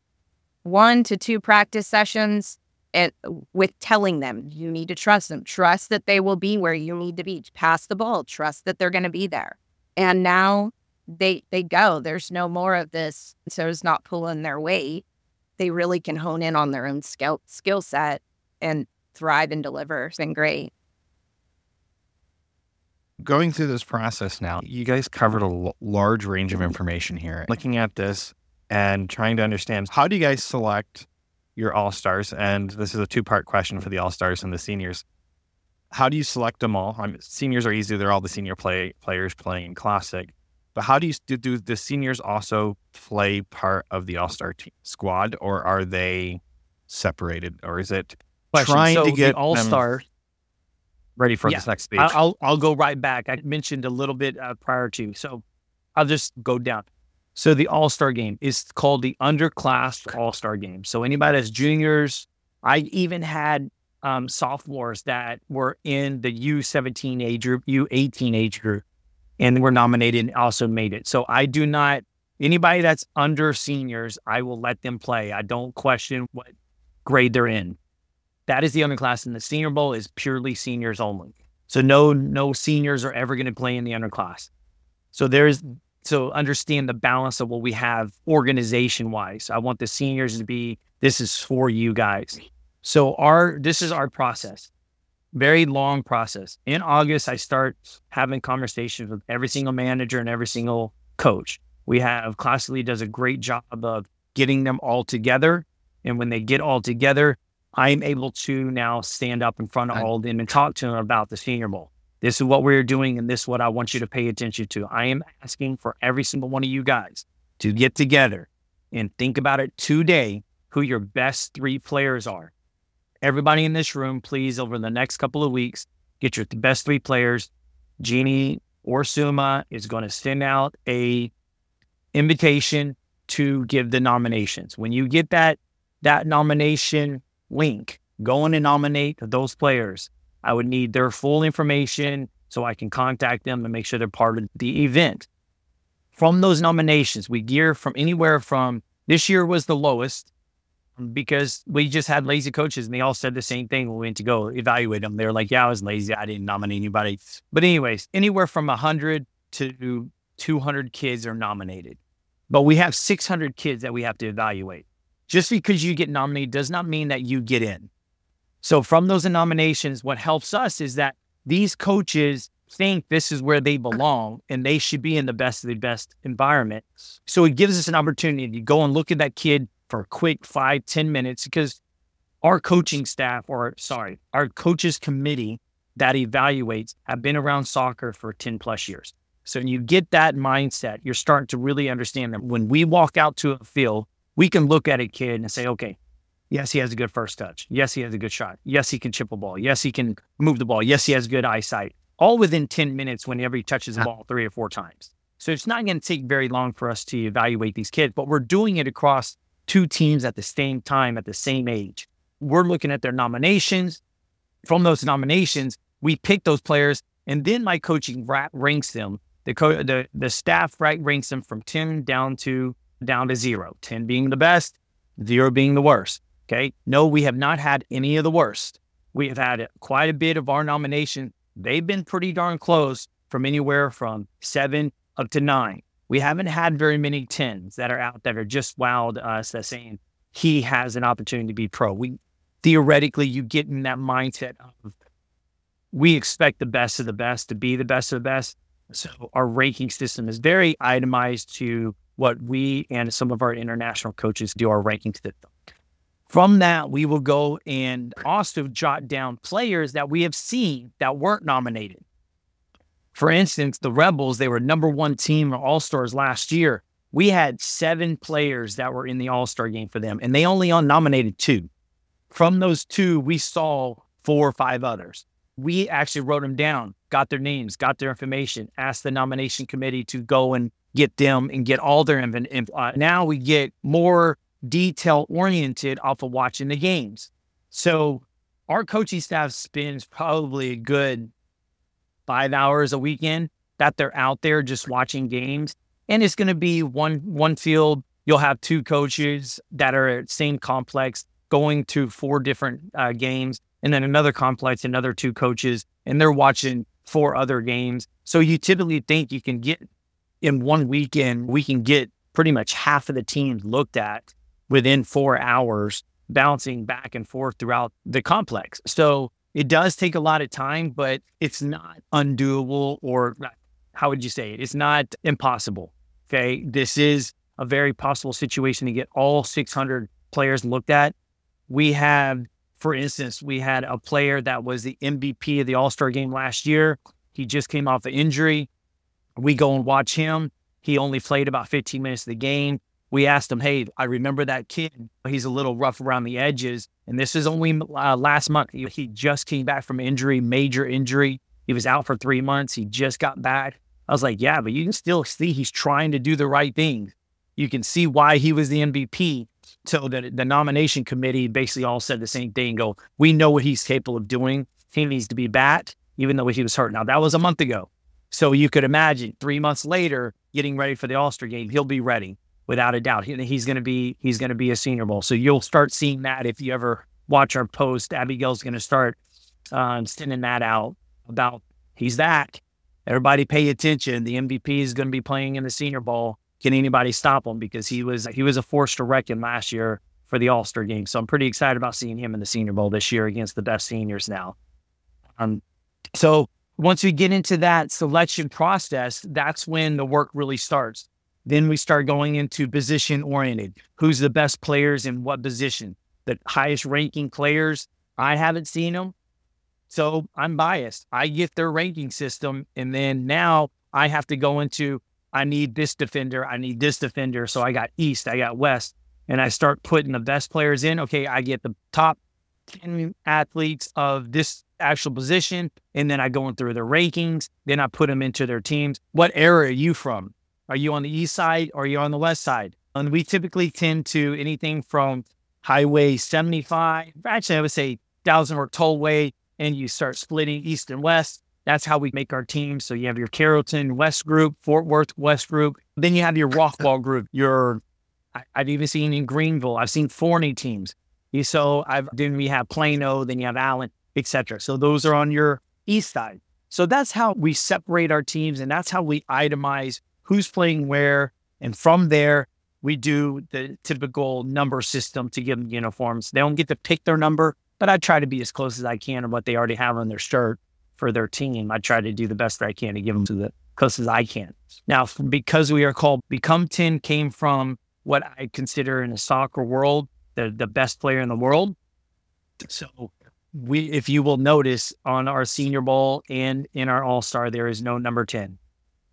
1 to 2 practice sessions with telling them, you need to trust them. Trust that they will be where you need to be. Pass the ball. Trust that they're going to be there. And now they go. There's no more of this. So it's not pulling their weight. They really can hone in on their own skill set and thrive and deliver. It's been great. Going through this process now, you guys covered a large range of information here. Looking at this and trying to understand, how do you guys select your all-stars? And this is a 2-part question for the all-stars and the seniors. How do you select them all? Seniors are easy. They're all the senior players playing in Classic. But how do the seniors also play part of the all-star team squad, or are they separated? Or is it trying to get the all-star ready for this next stage? I'll go right back. I mentioned a little bit prior to, so I'll just go down. So the All-Star game is called the Underclass All-Star game. So anybody that's juniors, I even had sophomores that were in the U17 age group, U18 age group, and were nominated and also made it. So I do not, anybody that's under seniors, I will let them play. I don't question what grade they're in. That is the underclass, and the Senior Bowl is purely seniors only. So no seniors are ever going to play in the underclass. So understand the balance of what we have organization-wise. I want the seniors to be, this is for you guys. So this is our process. Very long process. In August, I start having conversations with every single manager and every single coach. We have Classically does a great job of getting them all together. And when they get all together, I'm able to now stand up in front of all of them and talk to them about the Senior Bowl. This is what we're doing, and this is what I want you to pay attention to. I am asking for every single one of you guys to get together and think about it today, who your best 3 players are. Everybody in this room, please, over the next couple of weeks, get your best 3 players. Jeannie or Suma is going to send out a invitation to give the nominations. When you get that nomination link, go in and nominate those players. I would need their full information so I can contact them and make sure they're part of the event. From those nominations, we gear from anywhere from, this year was the lowest because we just had lazy coaches and they all said the same thing when we went to go evaluate them. They were like, yeah, I was lazy. I didn't nominate anybody. But anyways, anywhere from 100 to 200 kids are nominated. But we have 600 kids that we have to evaluate. Just because you get nominated does not mean that you get in. So from those nominations, what helps us is that these coaches think this is where they belong and they should be in the best of the best environment. So it gives us an opportunity to go and look at that kid for a quick 5-10 minutes, because our coaching staff, our coaches committee that evaluates have been around soccer for 10 plus years. So when you get that mindset, you're starting to really understand that when we walk out to a field, we can look at a kid and say, okay, yes, he has a good first touch. Yes, he has a good shot. Yes, he can chip a ball. Yes, he can move the ball. Yes, he has good eyesight. All within 10 minutes whenever he touches the ball 3 or 4 times. So it's not going to take very long for us to evaluate these kids, but we're doing it across 2 teams at the same time, at the same age. We're looking at their nominations. From those nominations, we pick those players, and then my coaching ranks them. The staff ranks them from 10 down to 0, 10 being the best, 0 being the worst. Okay. No, we have not had any of the worst. We have had quite a bit of our nomination. They've been pretty darn close, from anywhere from 7 up to 9. We haven't had very many 10s that are out that are just wowed us, that's saying he has an opportunity to be pro. Theoretically, you get in that mindset of, we expect the best of the best to be the best of the best. So our ranking system is very itemized to what we and some of our international coaches do our ranking system. From that, we will go and also jot down players that we have seen that weren't nominated. For instance, the Rebels, they were #1 team or All-Stars last year. We had 7 players that were in the All-Star game for them, and they only nominated 2. From those 2, we saw 4 or 5 others. We actually wrote them down, got their names, got their information, asked the nomination committee to go and get them and get all their info. Now we get more detail-oriented off of watching the games. So our coaching staff spends probably a good 5 hours a weekend that they're out there just watching games. And it's going to be one field. You'll have 2 coaches that are at the same complex going to 4 different games. And then another complex, another 2 coaches, and they're watching 4 other games. So you typically think you can get, in one weekend, we can get pretty much half of the teams looked at within 4 hours, bouncing back and forth throughout the complex. So it does take a lot of time, but it's not undoable, or how would you say it? It's not impossible. Okay. This is a very possible situation to get all 600 players looked at. We have, for instance, we had a player that was the MVP of the All-Star game last year. He just came off an injury. We go and watch him. He only played about 15 minutes of the game. We asked him, hey, I remember that kid. He's a little rough around the edges. And this is only last month. He just came back from injury, major injury. He was out for 3 months. He just got back. I was like, yeah, but you can still see he's trying to do the right thing. You can see why he was the MVP. So the nomination committee basically all said the same thing. Go, we know what he's capable of doing. He needs to be back, even though he was hurt. Now, that was a month ago. So you could imagine 3 months later, getting ready for the All-Star game, he'll be ready without a doubt. He's going to be a Senior Bowl. So you'll start seeing that if you ever watch our post. Abigail's going to start sending that out about he's back. Everybody pay attention. The MVP is going to be playing in the Senior Bowl. Can anybody stop him? Because he was a force to reckon last year for the All-Star game. So I'm pretty excited about seeing him in the Senior Bowl this year against the best seniors now. So once we get into that selection process, that's when the work really starts. Then we start going into position oriented. Who's the best players in what position? The highest ranking players, I haven't seen them. So I'm biased. I get their ranking system. And then now I have to go into, I need this defender. I need this defender. So I got East, I got West, and I start putting the best players in. Okay, I get the top 10 athletes of this actual position, and then I go in through their rankings. Then I put them into their teams. What area are you from? Are you on the east side or are you on the west side? And we typically tend to anything from Highway 75, actually I would say Thousand Oak Tollway, and you start splitting east and west. That's how we make our teams. So you have your Carrollton West group, Fort Worth West group. Then you have your Rockwall group. I've even seen in Greenville. I've seen Forney teams. Then we have Plano, then you have Allen, etc. So those are on your east side. So that's how we separate our teams, and that's how we itemize who's playing where. And from there, we do the typical number system to give them uniforms. They don't get to pick their number, but I try to be as close as I can to what they already have on their shirt for their team. I try to do the best that I can to give them to the closest as I can. Now, because we are called Become 10 came from what I consider in the soccer world, the best player in the world. So if you will notice on our Senior Bowl and in our All-Star, there is no number 10.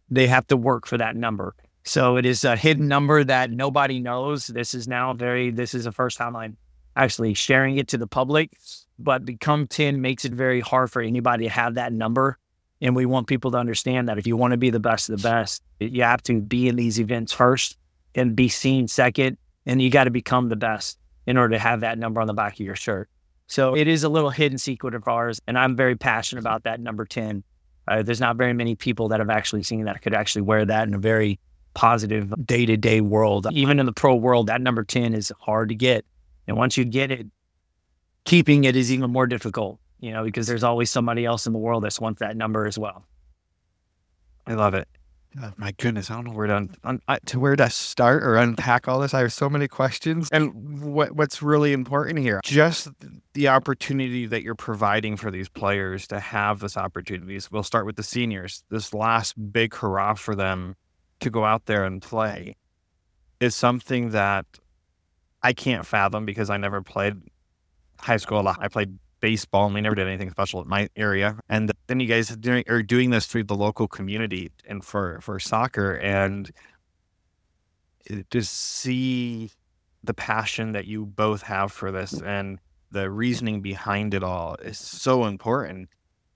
they have to work for that number. So it is a hidden number that nobody knows. This is the first time I'm actually sharing it to the public, but Become 10 makes it very hard for anybody to have that number. And we want people to understand that if you want to be the best of the best, you have to be in these events first and be seen second. And you got to become the best in order to have that number on the back of your shirt. So it is a little hidden secret of ours. And I'm very passionate about that number 10. There's not very many people that have actually seen that could actually wear that in a very positive day-to-day world. Even in the pro world, that number 10 is hard to get. And once you get it, keeping it is even more difficult, because there's always somebody else in the world that wants that number as well. I love it. My goodness, I don't know where to start or unpack all this. I have so many questions. And what's really important here, just the opportunity that you're providing for these players to have this opportunities. We'll start with the seniors. This last big hurrah for them to go out there and play is something that I can't fathom because I never played high school. I played baseball and we never did anything special in my area. And then you guys are doing this through the local community and for soccer, and to see the passion that you both have for this and the reasoning behind it all is so important.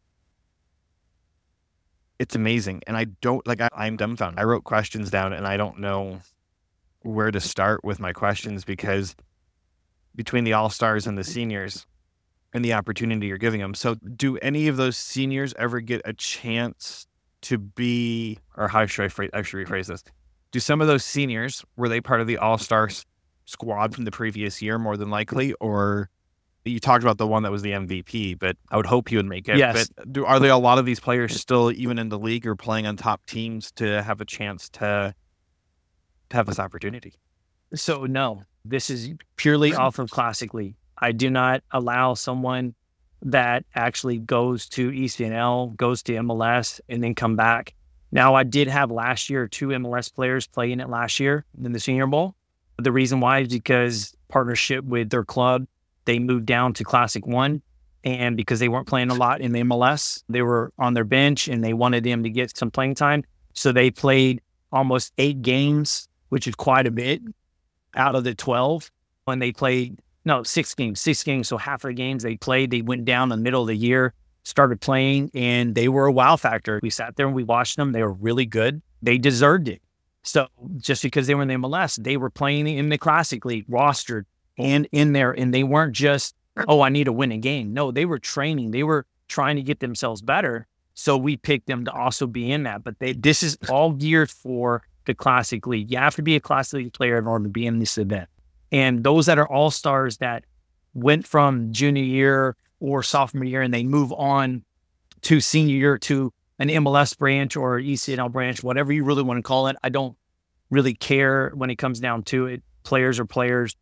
It's amazing. And I'm dumbfounded. I wrote questions down and I don't know where to start with my questions, because between the all-stars and the seniors and the opportunity you're giving them. So do any of those seniors ever get a chance to be, or how should I rephrase this? Do some of those seniors, were they part of the all-star squad from the previous year more than likely? Or you talked about the one that was the MVP, but I would hope he would make it. Yes. But are there a lot of these players still even in the league or playing on top teams to have a chance to have this opportunity? So no, this is purely off of Classic League. I do not allow someone that actually goes to ECNL, goes to MLS, and then come back. Now, I did have last year 2 MLS players play in it last year in the Senior Bowl. The reason why is because partnership with their club, they moved down to Classic 1, and because they weren't playing a lot in the MLS, they were on their bench and they wanted them to get some playing time. So they played almost 8 games, which is quite a bit out of the 12. When they played 6 games. So half of the games they played, they went down in the middle of the year, started playing, and they were a wow factor. We sat there and we watched them. They were really good. They deserved it. So just because they were in the MLS, they were playing in the Classic League, rostered and in there. And they weren't just, I need to win a game. No, they were training. They were trying to get themselves better. So we picked them to also be in that. But this is all geared for the Classic League. You have to be a Classic League player in order to be in this event. And those that are all-stars that went from junior year or sophomore year and they move on to senior year to an MLS branch or ECNL branch, whatever you really want to call it. I don't really care when it comes down to it. Players are players.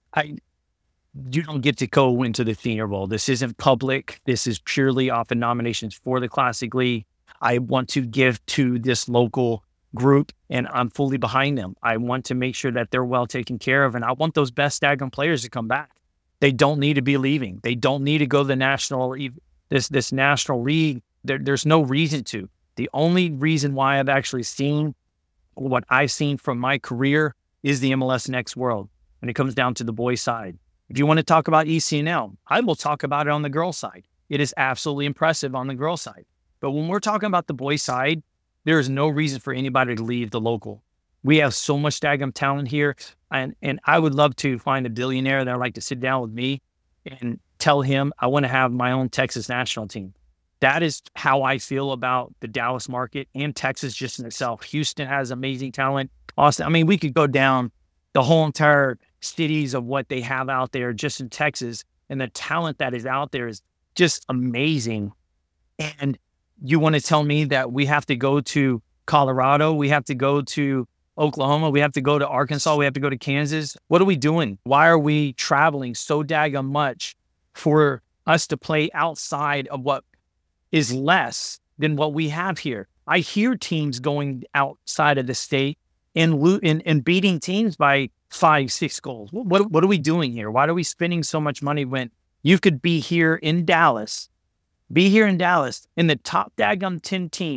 You don't get to go into the Senior Bowl. This isn't public. This is purely off of nominations for the Classic League. I want to give to this local group, and I'm fully behind them. I want to make sure that they're well taken care of, and I want those best daggone players to come back. They don't need to be leaving. They don't need to go to the national, this national league. There's no reason to. The only reason why I've actually seen what I've seen from my career is the MLS Next World when it comes down to the boys' side. If you want to talk about ECNL, I will talk about it on the girls' side. It is absolutely impressive on the girls' side. But when we're talking about the boys' side, there is no reason for anybody to leave the local. We have so much daggum talent here. And I would love to find a billionaire that would like to sit down with me and tell him I want to have my own Texas national team. That is how I feel about the Dallas market and Texas just in itself. Houston has amazing talent. Austin, we could go down the whole entire cities of what they have out there just in Texas. And the talent that is out there is just amazing. And you want to tell me that we have to go to Colorado, we have to go to Oklahoma, we have to go to Arkansas, we have to go to Kansas? What are we doing? Why are we traveling so daggum much for us to play outside of what is less than what we have here? I hear teams going outside of the state and beating teams by 5-6 goals. What are we doing here? Why are we spending so much money when you could be here in Dallas in the top daggum 10 teams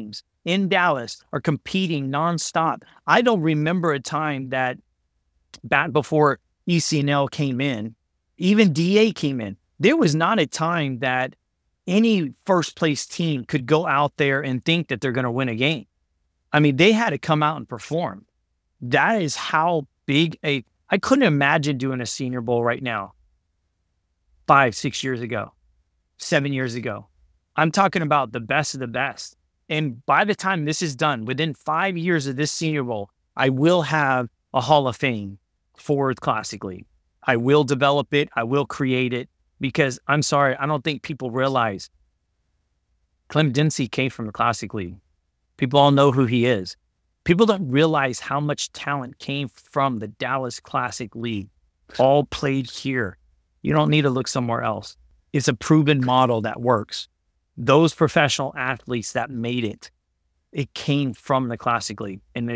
in Dallas are competing nonstop. I don't remember a time that back before ECNL came in, even DA came in, there was not a time that any first place team could go out there and think that they're going to win a game. I mean, they had to come out and perform. That is how big I couldn't imagine doing a Senior Bowl right now 5, 6 years ago, 7 years ago. I'm talking about the best of the best. And by the time this is done, within 5 years of this Senior Bowl, I will have a Hall of Fame for the Classic League. I will develop it. I will create it because I'm sorry, I don't think people realize Clem Dempsey came from the Classic League. People all know who he is. People don't realize how much talent came from the Dallas Classic League, all played here. You don't need to look somewhere else. It's a proven model that works. Those professional athletes that made it, it came from the Classic League. And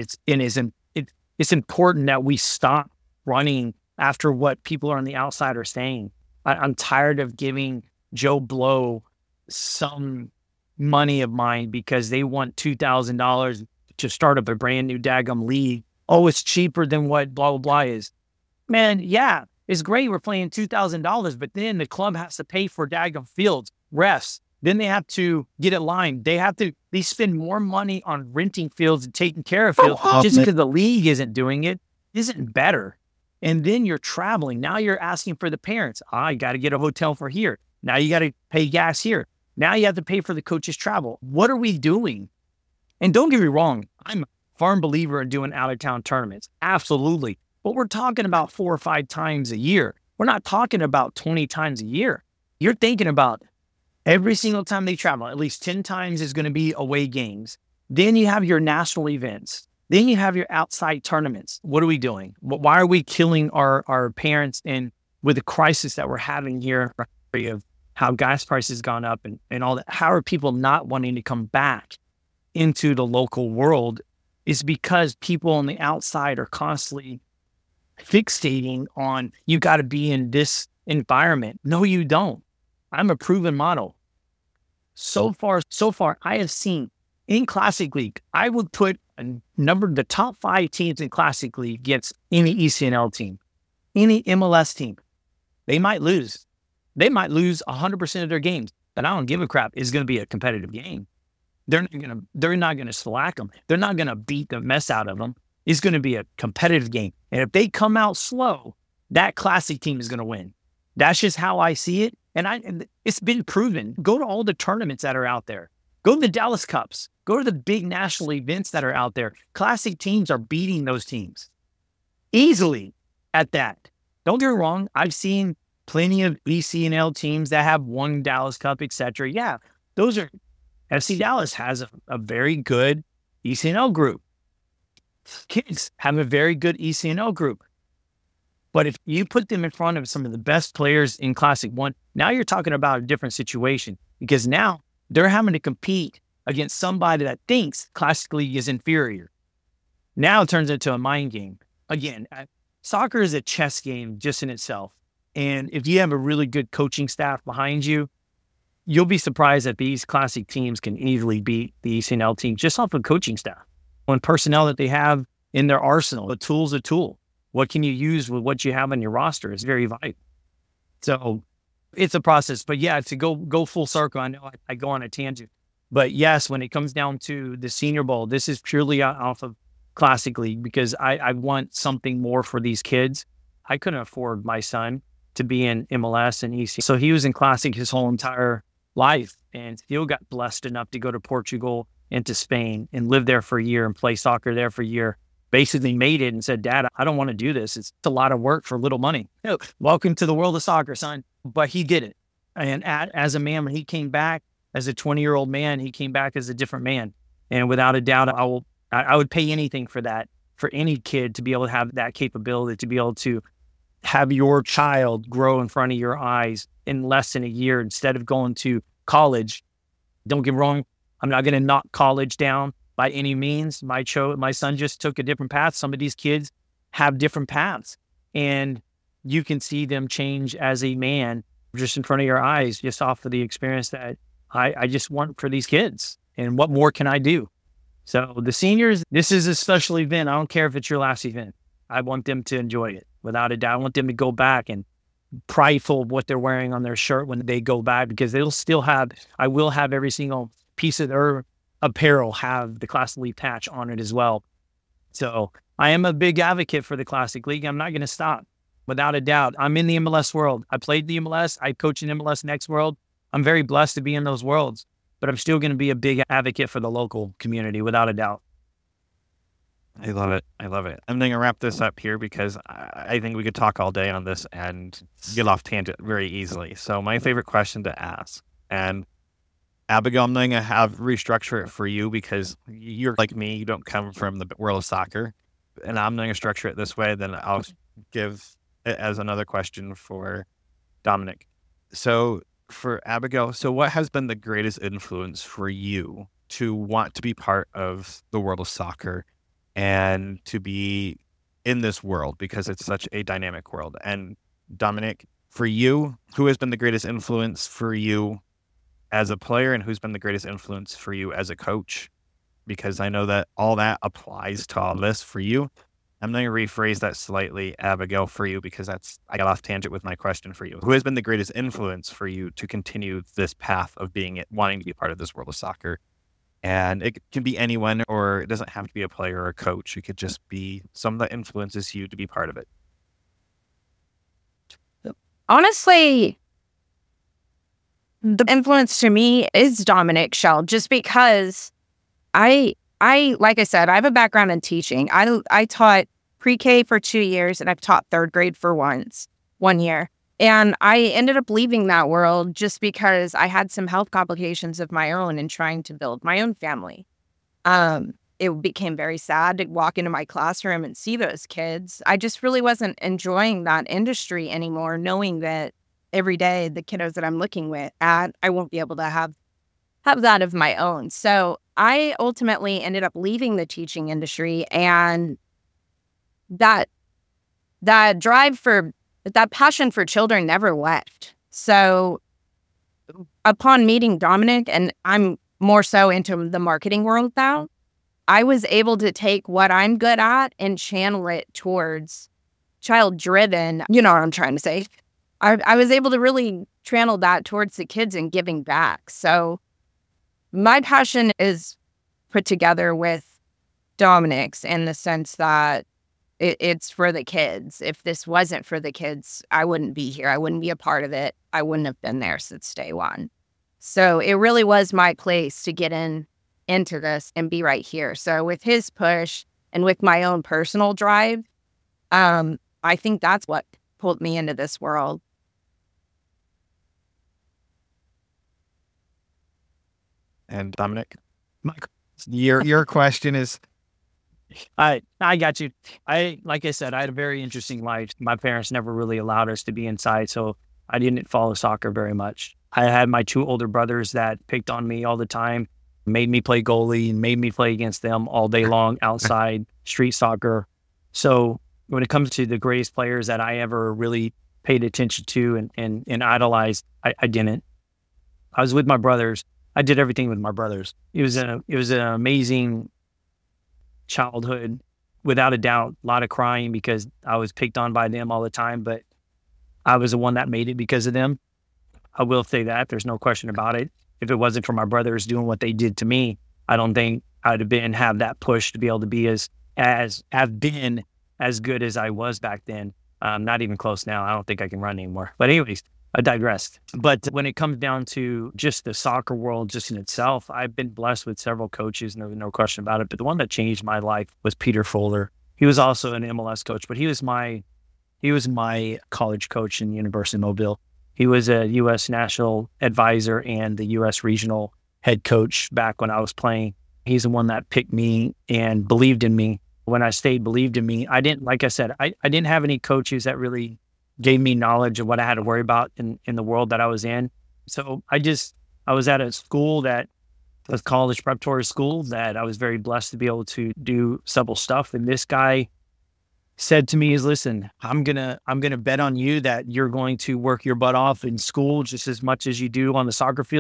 it's important that we stop running after what people on the outside are saying. I'm tired of giving Joe Blow some money of mine because they want $2,000 to start up a brand new daggum league. Oh, it's cheaper than what blah, blah, blah is. Man, yeah, it's great. We're playing $2,000, but then the club has to pay for daggum fields, refs. Then they have to get it lined. They spend more money on renting fields and taking care of fields just because the league isn't doing it, isn't better. And then you're traveling. Now you're asking for the parents. You got to get a hotel for here. Now you got to pay gas here. Now you have to pay for the coach's travel. What are we doing? And don't get me wrong, I'm a firm believer in doing out-of-town tournaments. Absolutely. But we're talking about 4 or 5 times a year. We're not talking about 20 times a year. You're thinking about every single time they travel, at least 10 times is going to be away games. Then you have your national events. Then you have your outside tournaments. What are we doing? Why are we killing our parents? And with the crisis that we're having here of how gas prices gone up and all that, how are people not wanting to come back into the local world? Is because people on the outside are constantly fixating on, you got to be in this environment. No, you don't. I'm a proven model. So far, I have seen in Classic League, I would put the top 5 teams in Classic League against any ECNL team, any MLS team. They might lose. They might lose 100% of their games, but I don't give a crap. It's going to be a competitive game. They're not going to slack them. They're not going to beat the mess out of them. It's going to be a competitive game. And if they come out slow, that Classic team is going to win. That's just how I see it. And it's been proven. Go to all the tournaments that are out there. Go to the Dallas Cups. Go to the big national events that are out there. Classic teams are beating those teams easily at that. Don't get me wrong. I've seen plenty of ECNL teams that have won Dallas Cup, etc. Yeah, those are FC Dallas has a very good ECNL group. Kids have a very good ECNL group. But if you put them in front of some of the best players in Classic 1, now you're talking about a different situation because now they're having to compete against somebody that thinks Classic League is inferior. Now it turns into a mind game. Again, soccer is a chess game just in itself. And if you have a really good coaching staff behind you, you'll be surprised that these Classic teams can easily beat the ECNL team just off of coaching staff. When personnel that they have in their arsenal, a tool's a tool. What can you use with what you have on your roster is very vital. So it's a process. But yeah, to go full circle, I know I go on a tangent. But yes, when it comes down to the Senior Bowl, this is purely off of Classic League because I want something more for these kids. I couldn't afford my son to be in MLS and EC. So he was in Classic his whole entire life and still got blessed enough to go to Portugal and to Spain and live there for a year and play soccer there for a year. Basically made it and said, Dad, I don't want to do this. It's a lot of work for little money. Welcome to the world of soccer, son. But he did it. And as a man, when he came back as a 20-year-old man, he came back as a different man. And without a doubt, I would pay anything for that, for any kid to be able to have that capability, to be able to have your child grow in front of your eyes in less than a year instead of going to college. Don't get me wrong. I'm not going to knock college down by any means. My son just took a different path. Some of these kids have different paths and you can see them change as a man just in front of your eyes, just off of the experience that I just want for these kids. And what more can I do? So the seniors, this is a special event. I don't care if it's your last event. I want them to enjoy it without a doubt. I want them to go back and prideful of what they're wearing on their shirt when they go back, because I will have every single piece of their apparel have the Classic League patch on it as well. So I am a big advocate for the Classic League. I'm not going to stop, without a doubt. I'm in the MLS world. I played the MLS. I coach in MLS Next World. I'm very blessed to be in those worlds, but I'm still going to be a big advocate for the local community, without a doubt. I love it. I love it. I'm going to wrap this up here because I think we could talk all day on this and get off tangent very easily. So my favorite question to ask, and Abigail, I'm going to restructure it for you because you're like me. You don't come from the world of soccer, and I'm going to structure it this way. Then I'll give it as another question for Dominic. So for Abigail, so what has been the greatest influence for you to want to be part of the world of soccer and to be in this world, because it's such a dynamic world? And Dominic, for you, who has been the greatest influence for you as a player, and who's been the greatest influence for you as a coach? Because I know that all that applies to all this for you. I'm going to rephrase that slightly, Abigail, for you, because I got off tangent with my question for you. Who has been the greatest influence for you to continue this path of wanting to be part of this world of soccer? And it can be anyone, or it doesn't have to be a player or a coach. It could just be someone that influences you to be part of it. Honestly, the influence to me is Dominic Schell, just because I like I said, I have a background in teaching. I taught pre-K for 2 years, and I've taught third grade for 1 year. And I ended up leaving that world just because I had some health complications of my own and trying to build my own family. It became very sad to walk into my classroom and see those kids. I just really wasn't enjoying that industry anymore, knowing that every day the kiddos that I'm looking at, I won't be able to have that of my own. So I ultimately ended up leaving the teaching industry, and that passion for children never left. So upon meeting Dominic, and I'm more so into the marketing world now, I was able to take what I'm good at and channel it towards child-driven, you know what I'm trying to say. I was able to really channel that towards the kids and giving back. So my passion is put together with Dominic's in the sense that it's for the kids. If this wasn't for the kids, I wouldn't be here. I wouldn't be a part of it. I wouldn't have been there since day one. So it really was my place to get into this and be right here. So with his push and with my own personal drive, I think that's what pulled me into this world. And Dominic, your question is? I got you. Like I said, I had a very interesting life. My parents never really allowed us to be inside, so I didn't follow soccer very much. I had my 2 older brothers that picked on me all the time, made me play goalie, and made me play against them all day long outside street soccer. So when it comes to the greatest players that I ever really paid attention to and idolized, I didn't. I was with my brothers. I did everything with my brothers. It was an amazing childhood, without a doubt. A lot of crying because I was picked on by them all the time, but I was the one that made it because of them. I will say that. There's no question about it. If it wasn't for my brothers doing what they did to me, I don't think I'd have that push to be able to be as good as I was back then. Not even close now. I don't think I can run anymore. But anyways, I digressed. But when it comes down to just the soccer world just in itself, I've been blessed with several coaches, no question about it. But the one that changed my life was Peter Fuller. He was also an MLS coach, but he was my college coach in University of Mobile. He was a U.S. national advisor and the U.S. regional head coach back when I was playing. He's the one that picked me and believed in me. When I stayed, believed in me. I didn't have any coaches that really gave me knowledge of what I had to worry about in the world that I was in. So I was at a school that was college preparatory school that I was very blessed to be able to do several stuff. And this guy said to me listen, I'm gonna bet on you that you're going to work your butt off in school just as much as you do on the soccer field.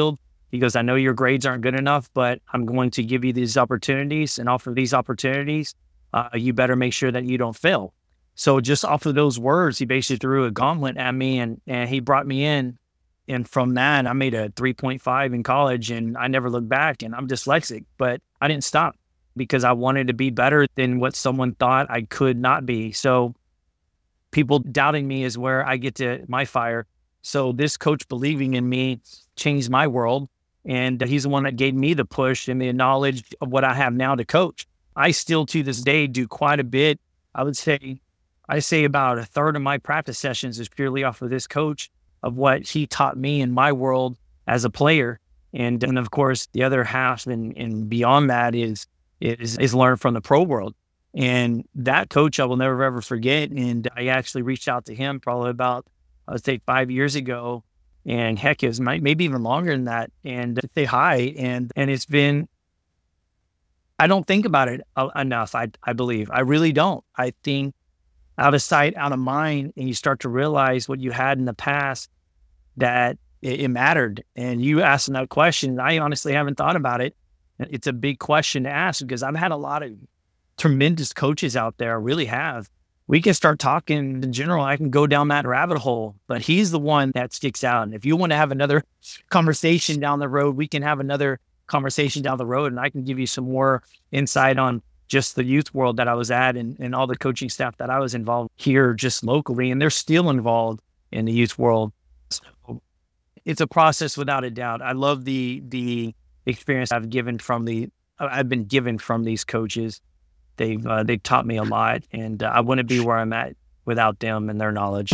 He goes, I know your grades aren't good enough, but I'm going to give you these opportunities, and off of these opportunities, you better make sure that you don't fail. So just off of those words, he basically threw a gauntlet at me, and he brought me in. And from that, I made a 3.5 in college, and I never looked back. And I'm dyslexic, but I didn't stop because I wanted to be better than what someone thought I could not be. So people doubting me is where I get to my fire. So this coach believing in me changed my world. And he's the one that gave me the push and the knowledge of what I have now to coach. I still, to this day, do quite a bit. I say about a third of my practice sessions is purely off of this coach, of what he taught me in my world as a player. And of course, the other half and beyond that is learned from the pro world. And that coach I will never, ever forget. And I actually reached out to him probably about, I would say 5 years ago. And heck, it was maybe even longer than that. And to say hi. And it's been, I don't think about it enough, I believe. I really don't. I think out of sight, out of mind, and you start to realize what you had in the past, that it mattered. And you asked that question. I honestly haven't thought about it. It's a big question to ask because I've had a lot of tremendous coaches out there. I really have. We can start talking in general. I can go down that rabbit hole, but he's the one that sticks out. And if you want to have another conversation down the road, we can have another conversation down the road, and I can give you some more insight on just the youth world that I was at and all the coaching staff that I was involved here just locally, and they're still involved in the youth world. So it's a process without a doubt. I love the experience I've been given from these coaches. They've taught me a lot, and I wouldn't be where I'm at without them and their knowledge.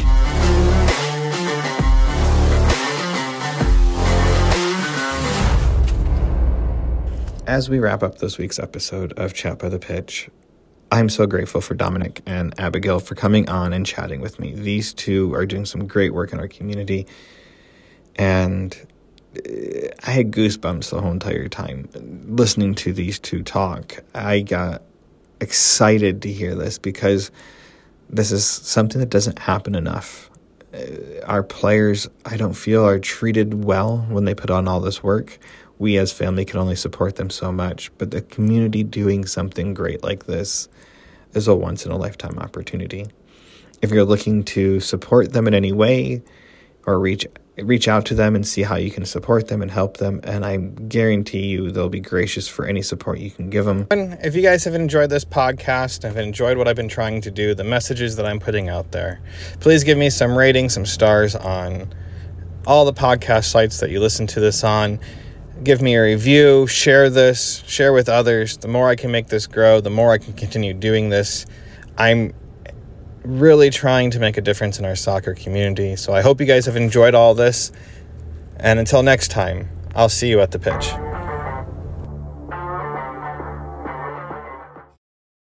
As we wrap up this week's episode of Chat by the Pitch, I'm so grateful for Dominic and Abigail for coming on and chatting with me. These two are doing some great work in our community, and I had goosebumps the whole entire time listening to these two talk. I got excited to hear this because this is something that doesn't happen enough. Our players, I don't feel, are treated well when they put on all this work. We as family can only support them so much, but the community doing something great like this is a once-in-a-lifetime opportunity. If you're looking to support them in any way or reach out to them and see how you can support them and help them, and I guarantee you they'll be gracious for any support you can give them. If you guys have enjoyed this podcast, have enjoyed what I've been trying to do, the messages that I'm putting out there, please give me some ratings, some stars on all the podcast sites that you listen to this on. Give me a review, share with others. The more I can make this grow, the more I can continue doing this. I'm really trying to make a difference in our soccer community. So I hope you guys have enjoyed all this. And until next time, I'll see you at the pitch.